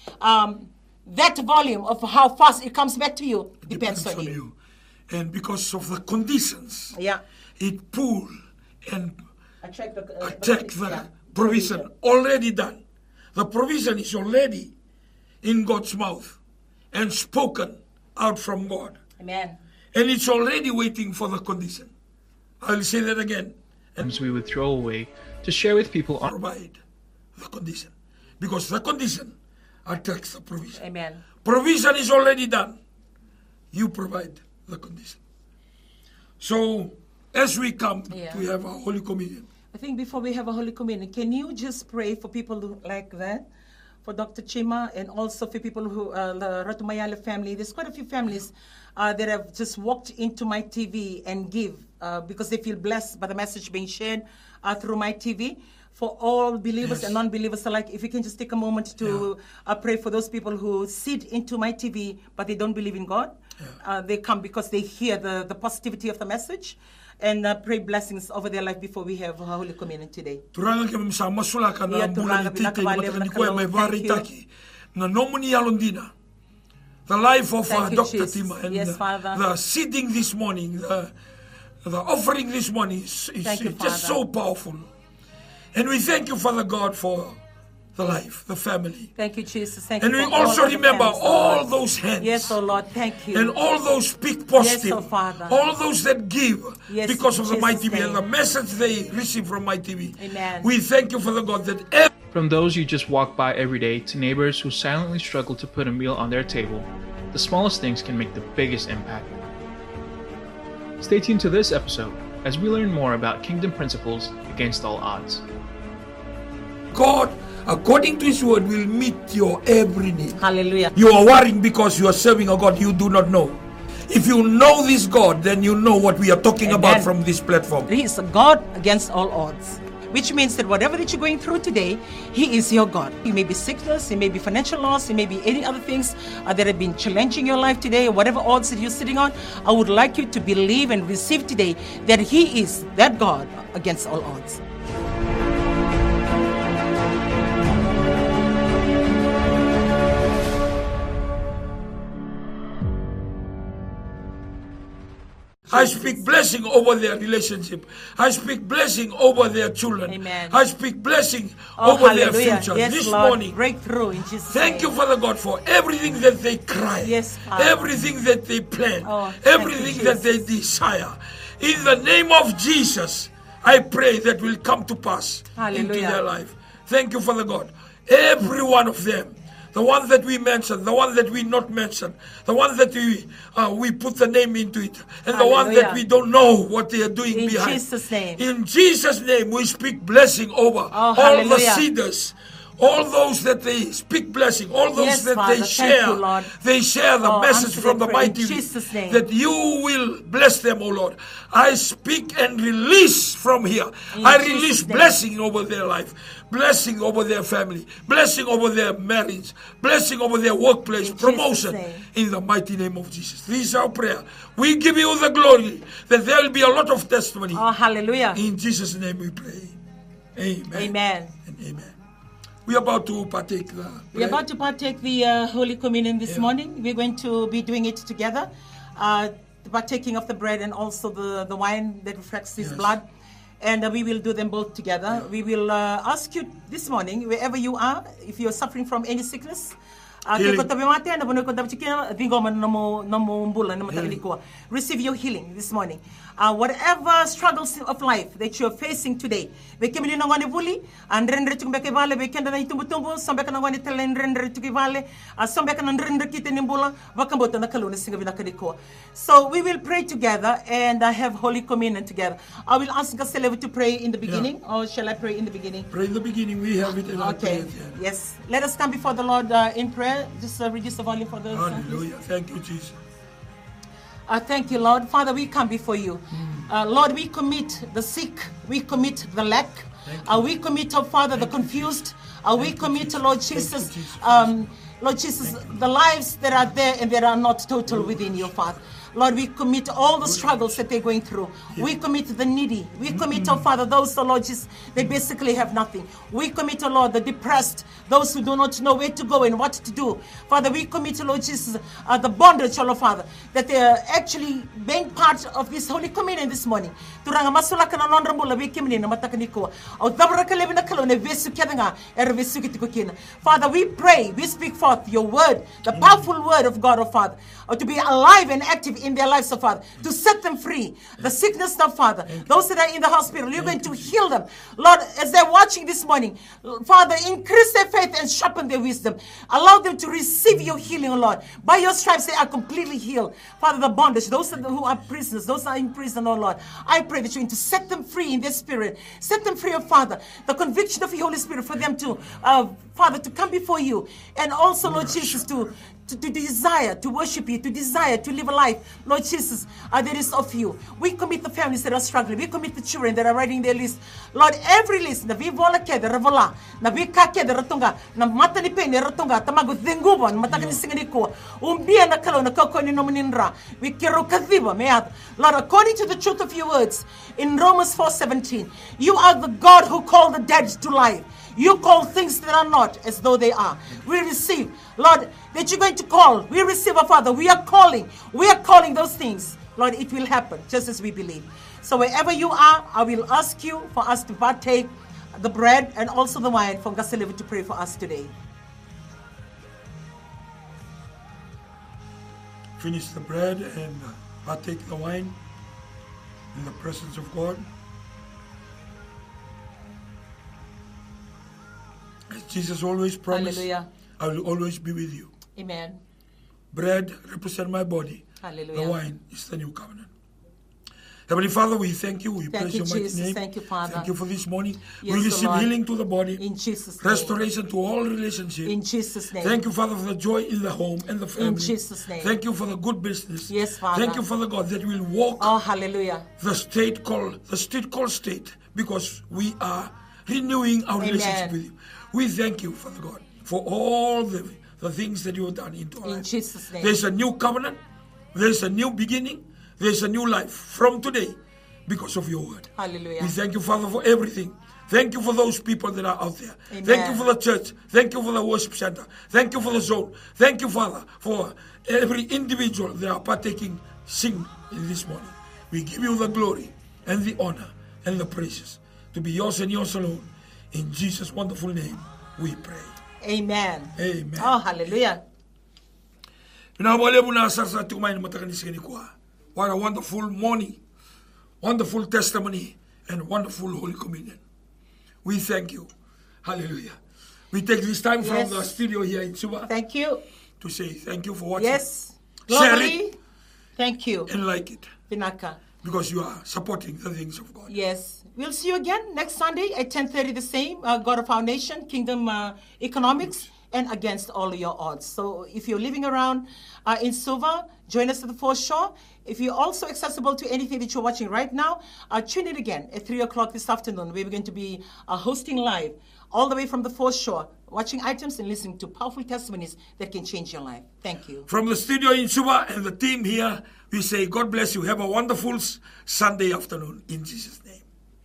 That volume of how fast it comes back to you depends on you. And because of the conditions, it pull and attack the provision already done. The provision is already in God's mouth and spoken out from God. Amen. And it's already waiting for the condition. I'll say that again. And we would throw away to share with people on provide the condition. Because the condition attacks the provision. Amen. Provision is already done. You provide the condition. So, as we come to have our Holy Communion. I think before we have a Holy Communion, can you just pray for people like that? For Dr. Chima and also for people who, the Ratumayala family. There's quite a few families that have just walked into my TV and give because they feel blessed by the message being shared through my TV. For all believers and non-believers alike, if you can just take a moment to pray for those people who sit into my TV but they don't believe in God. They come because they hear the positivity of the message. And pray blessings over their life before we have Holy Communion today. Turanga ke masula kana bulan tite matani ko me vari taki na nomuni alondina. The life of Dr. Tima and the seeding this morning, the offering this morning is just so powerful. And we thank you, Father God, for the life, the family. Thank you, Jesus. Thank and you. And we also remember all those hands. Yes, oh Lord, thank you. And all those speak positive. Yes, oh Father. All those that give because of the My TV name. And the message they receive from My TV. Amen. We thank you, Father God, that from those you just walk by every day to neighbors who silently struggle to put a meal on their table, the smallest things can make the biggest impact. Stay tuned to this episode as we learn more about kingdom principles against all odds. God, according to His word, will meet your every need. Hallelujah. You are worrying because you are serving a God you do not know. If you know this God, then you know what we are talking about from this platform. He is a God against all odds. Which means that whatever that you're going through today, He is your God. It may be sickness, it may be financial loss, it may be any other things that have been challenging your life today, or whatever odds that you're sitting on. I would like you to believe and receive today that He is that God against all odds. I speak blessing over their relationship. I speak blessing over their children. Amen. I speak blessing over their future. Yes, this Lord, morning, breakthrough in Jesus' thank you, Father God, for everything that they cry, everything that they plan, everything that they desire. In the name of Jesus, I pray that will come to pass into their life. Thank you, Father God. Every one of them. The one that we mentioned, the one that we not mentioned, the one that we put the name into it, and the one that we don't know what they are doing in behind. Jesus' name. In Jesus' name, we speak blessing over all the seeders, all those that they speak blessing, all those that they share. They share the message from the My TV that you will bless them, O Lord. I speak and release from here. I release blessing over their life. Blessing over their family, blessing over their marriage, blessing over their workplace, promotion in the mighty name of Jesus. This is our prayer. We give you the glory that there will be a lot of testimony. Oh, hallelujah. In Jesus' name we pray. Amen. Amen. And amen. We are about to partake the bread. We are about to partake the Holy Communion this morning. We're going to be doing it together. The partaking of the bread and also the wine that reflects His blood. And we will do them both together. We will ask you this morning, wherever you are, if you're suffering from any sickness, Healing. Receive your healing this morning. Whatever struggles of life that you're facing today, we came in on vuli and render to make a valley, we can tumbo, some back on one Italian render to valley, some back on render kitten in Bula, Wakambotana Kaluna sing of Nakadiko. So we will pray together and have Holy Communion together. I will ask Gaselev to pray in the beginning, or shall I pray in the beginning? Pray in the beginning, we have it in our Okay, prayer. yes. Let us come before the Lord in prayer. Just reduce the volume for the Hallelujah. Thank you, Jesus. Thank you, Lord. Father, we come before you. Lord, we commit the sick. We commit the lack. We commit, oh Father, the confused. We commit, Lord Jesus, Lord Jesus, the lives that are there and that are not total within you, Father. Lord, we commit all the struggles that they're going through. We commit the needy. We commit, oh Father, those, oh Lord Jesus, they basically have nothing. We commit, oh Lord, the depressed, those who do not know where to go and what to do. Father, we commit, oh Lord Jesus, the bondage, oh Father, that they are actually being part of this Holy Communion this morning. Father, we pray, we speak forth your word, the powerful word of God, oh Father, to be alive and active in their lives, oh Father, to set them free. The sickness, oh Father, those that are in the hospital, you're going to heal them. Lord, as they're watching this morning, Father, increase their faith and sharpen their wisdom. Allow them to receive your healing, oh Lord. By your stripes, they are completely healed. Father, the bondage, those who are prisoners, those are in prison, oh Lord, I pray that you're going to set them free in their spirit. Set them free, oh Father. The conviction of your Holy Spirit for them to, Father, to come before you. And also, Lord Jesus, to desire to worship you, to desire to live a life, Lord Jesus, that is of you. We commit the families that are struggling. We commit the children that are writing their list. Lord, every list, na vivola ke de revola, na vika ke de ratunga, na mata ni pe ni ratunga, tamago dengubo, na mata ni singani ko, umbia na kalo na kako ni nominindra. We kero kadhiba meat. Lord, according to the truth of your words in Romans 4:17, you are the God who called the dead to life. You call things that are not as though they are. We receive, Lord, that you're going to call. We receive, our Father. We are calling those things. Lord, it will happen just as we believe. So wherever you are, I will ask you for us to partake the bread and also the wine from Gaselevi to pray for us today. Finish the bread and partake the wine in the presence of God. As Jesus always promised, Hallelujah. I will always be with you. Amen. Bread represents my body. Hallelujah. The wine is the new covenant. Heavenly Father, we thank you. We praise your mighty Jesus. name. Thank you, Father. Thank you for this morning. Yes, we receive Lord. healing to the body. In Jesus' name. Restoration to all relationships. In Jesus' name. Thank you, Father, for the joy in the home and the family. In Jesus' name. Thank you for the good business. Yes, Father. Thank you, Father God, that we'll walk Oh, hallelujah. the street called state because we are renewing our Amen. relationship with you. We thank you, Father God, for all the things that you have done into our In life. Jesus' name. There's a new covenant. There's a new beginning. There's a new life from today because of your word. Hallelujah. We thank you, Father, for everything. Thank you for those people that are out there. Amen. Thank you for the church. Thank you for the worship center. Thank you for the zone. Thank you, Father, for every individual that are partaking, sing in this morning. We give you the glory and the honor and the praises to be yours and yours alone. In Jesus' wonderful name, we pray. Amen. Amen. Oh, hallelujah. What a wonderful morning, wonderful testimony, and wonderful Holy Communion. We thank you. Hallelujah. We take this time from Yes. the studio here in Suba Thank you. to say thank you for watching. Yes. Share Globally, it thank you. and like it Pinaka. because you are supporting the things of God. Yes. We'll see you again next Sunday at 10:30 the same. God of our nation, Kingdom Economics, and against all your odds. So if you're living around in Suva, join us at the foreshore. If you're also accessible to anything that you're watching right now, tune in again at 3 o'clock this afternoon. We're going to be hosting live all the way from the foreshore, watching items and listening to powerful testimonies that can change your life. Thank you. From the studio in Suba and the team here, we say God bless you. Have a wonderful Sunday afternoon in Jesus' name.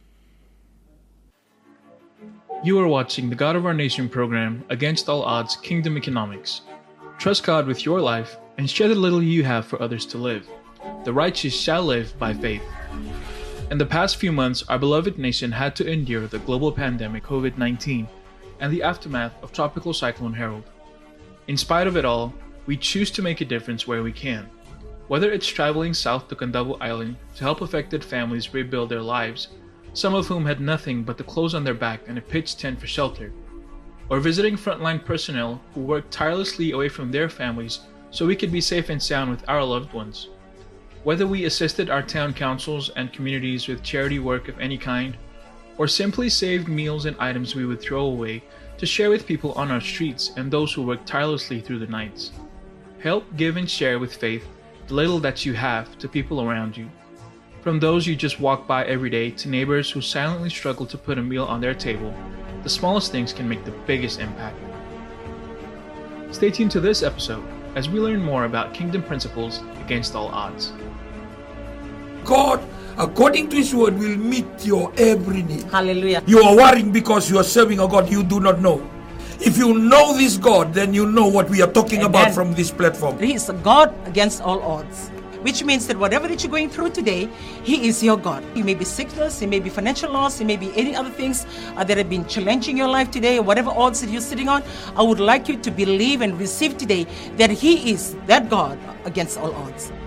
You are watching the God of Our Nation program, Against All Odds Kingdom Economics. Trust God with your life and share the little you have for others to live. The righteous shall live by faith. In the past few months, our beloved nation had to endure the global pandemic COVID-19 and the aftermath of Tropical Cyclone Harold. In spite of it all, we choose to make a difference where we can. Whether it's traveling south to Candavu Island to help affected families rebuild their lives, some of whom had nothing but the clothes on their back and a pitched tent for shelter, or visiting frontline personnel who worked tirelessly away from their families so we could be safe and sound with our loved ones. Whether we assisted our town councils and communities with charity work of any kind, or simply saved meals and items we would throw away to share with people on our streets and those who worked tirelessly through the nights. Help give and share with faith the little that you have to people around you. From those you just walk by every day to neighbors who silently struggle to put a meal on their table, the smallest things can make the biggest impact. Stay tuned to this episode as we learn more about kingdom principles against all odds. God, according to His word, will meet your every need. Hallelujah. You are worrying because you are serving a God you do not know. If you know this God, then you know what we are talking about from this platform. He is a God against all odds, which means that whatever that you're going through today, He is your God. It may be sickness, it may be financial loss, it may be any other things that have been challenging your life today, whatever odds that you're sitting on. I would like you to believe and receive today that He is that God against all odds.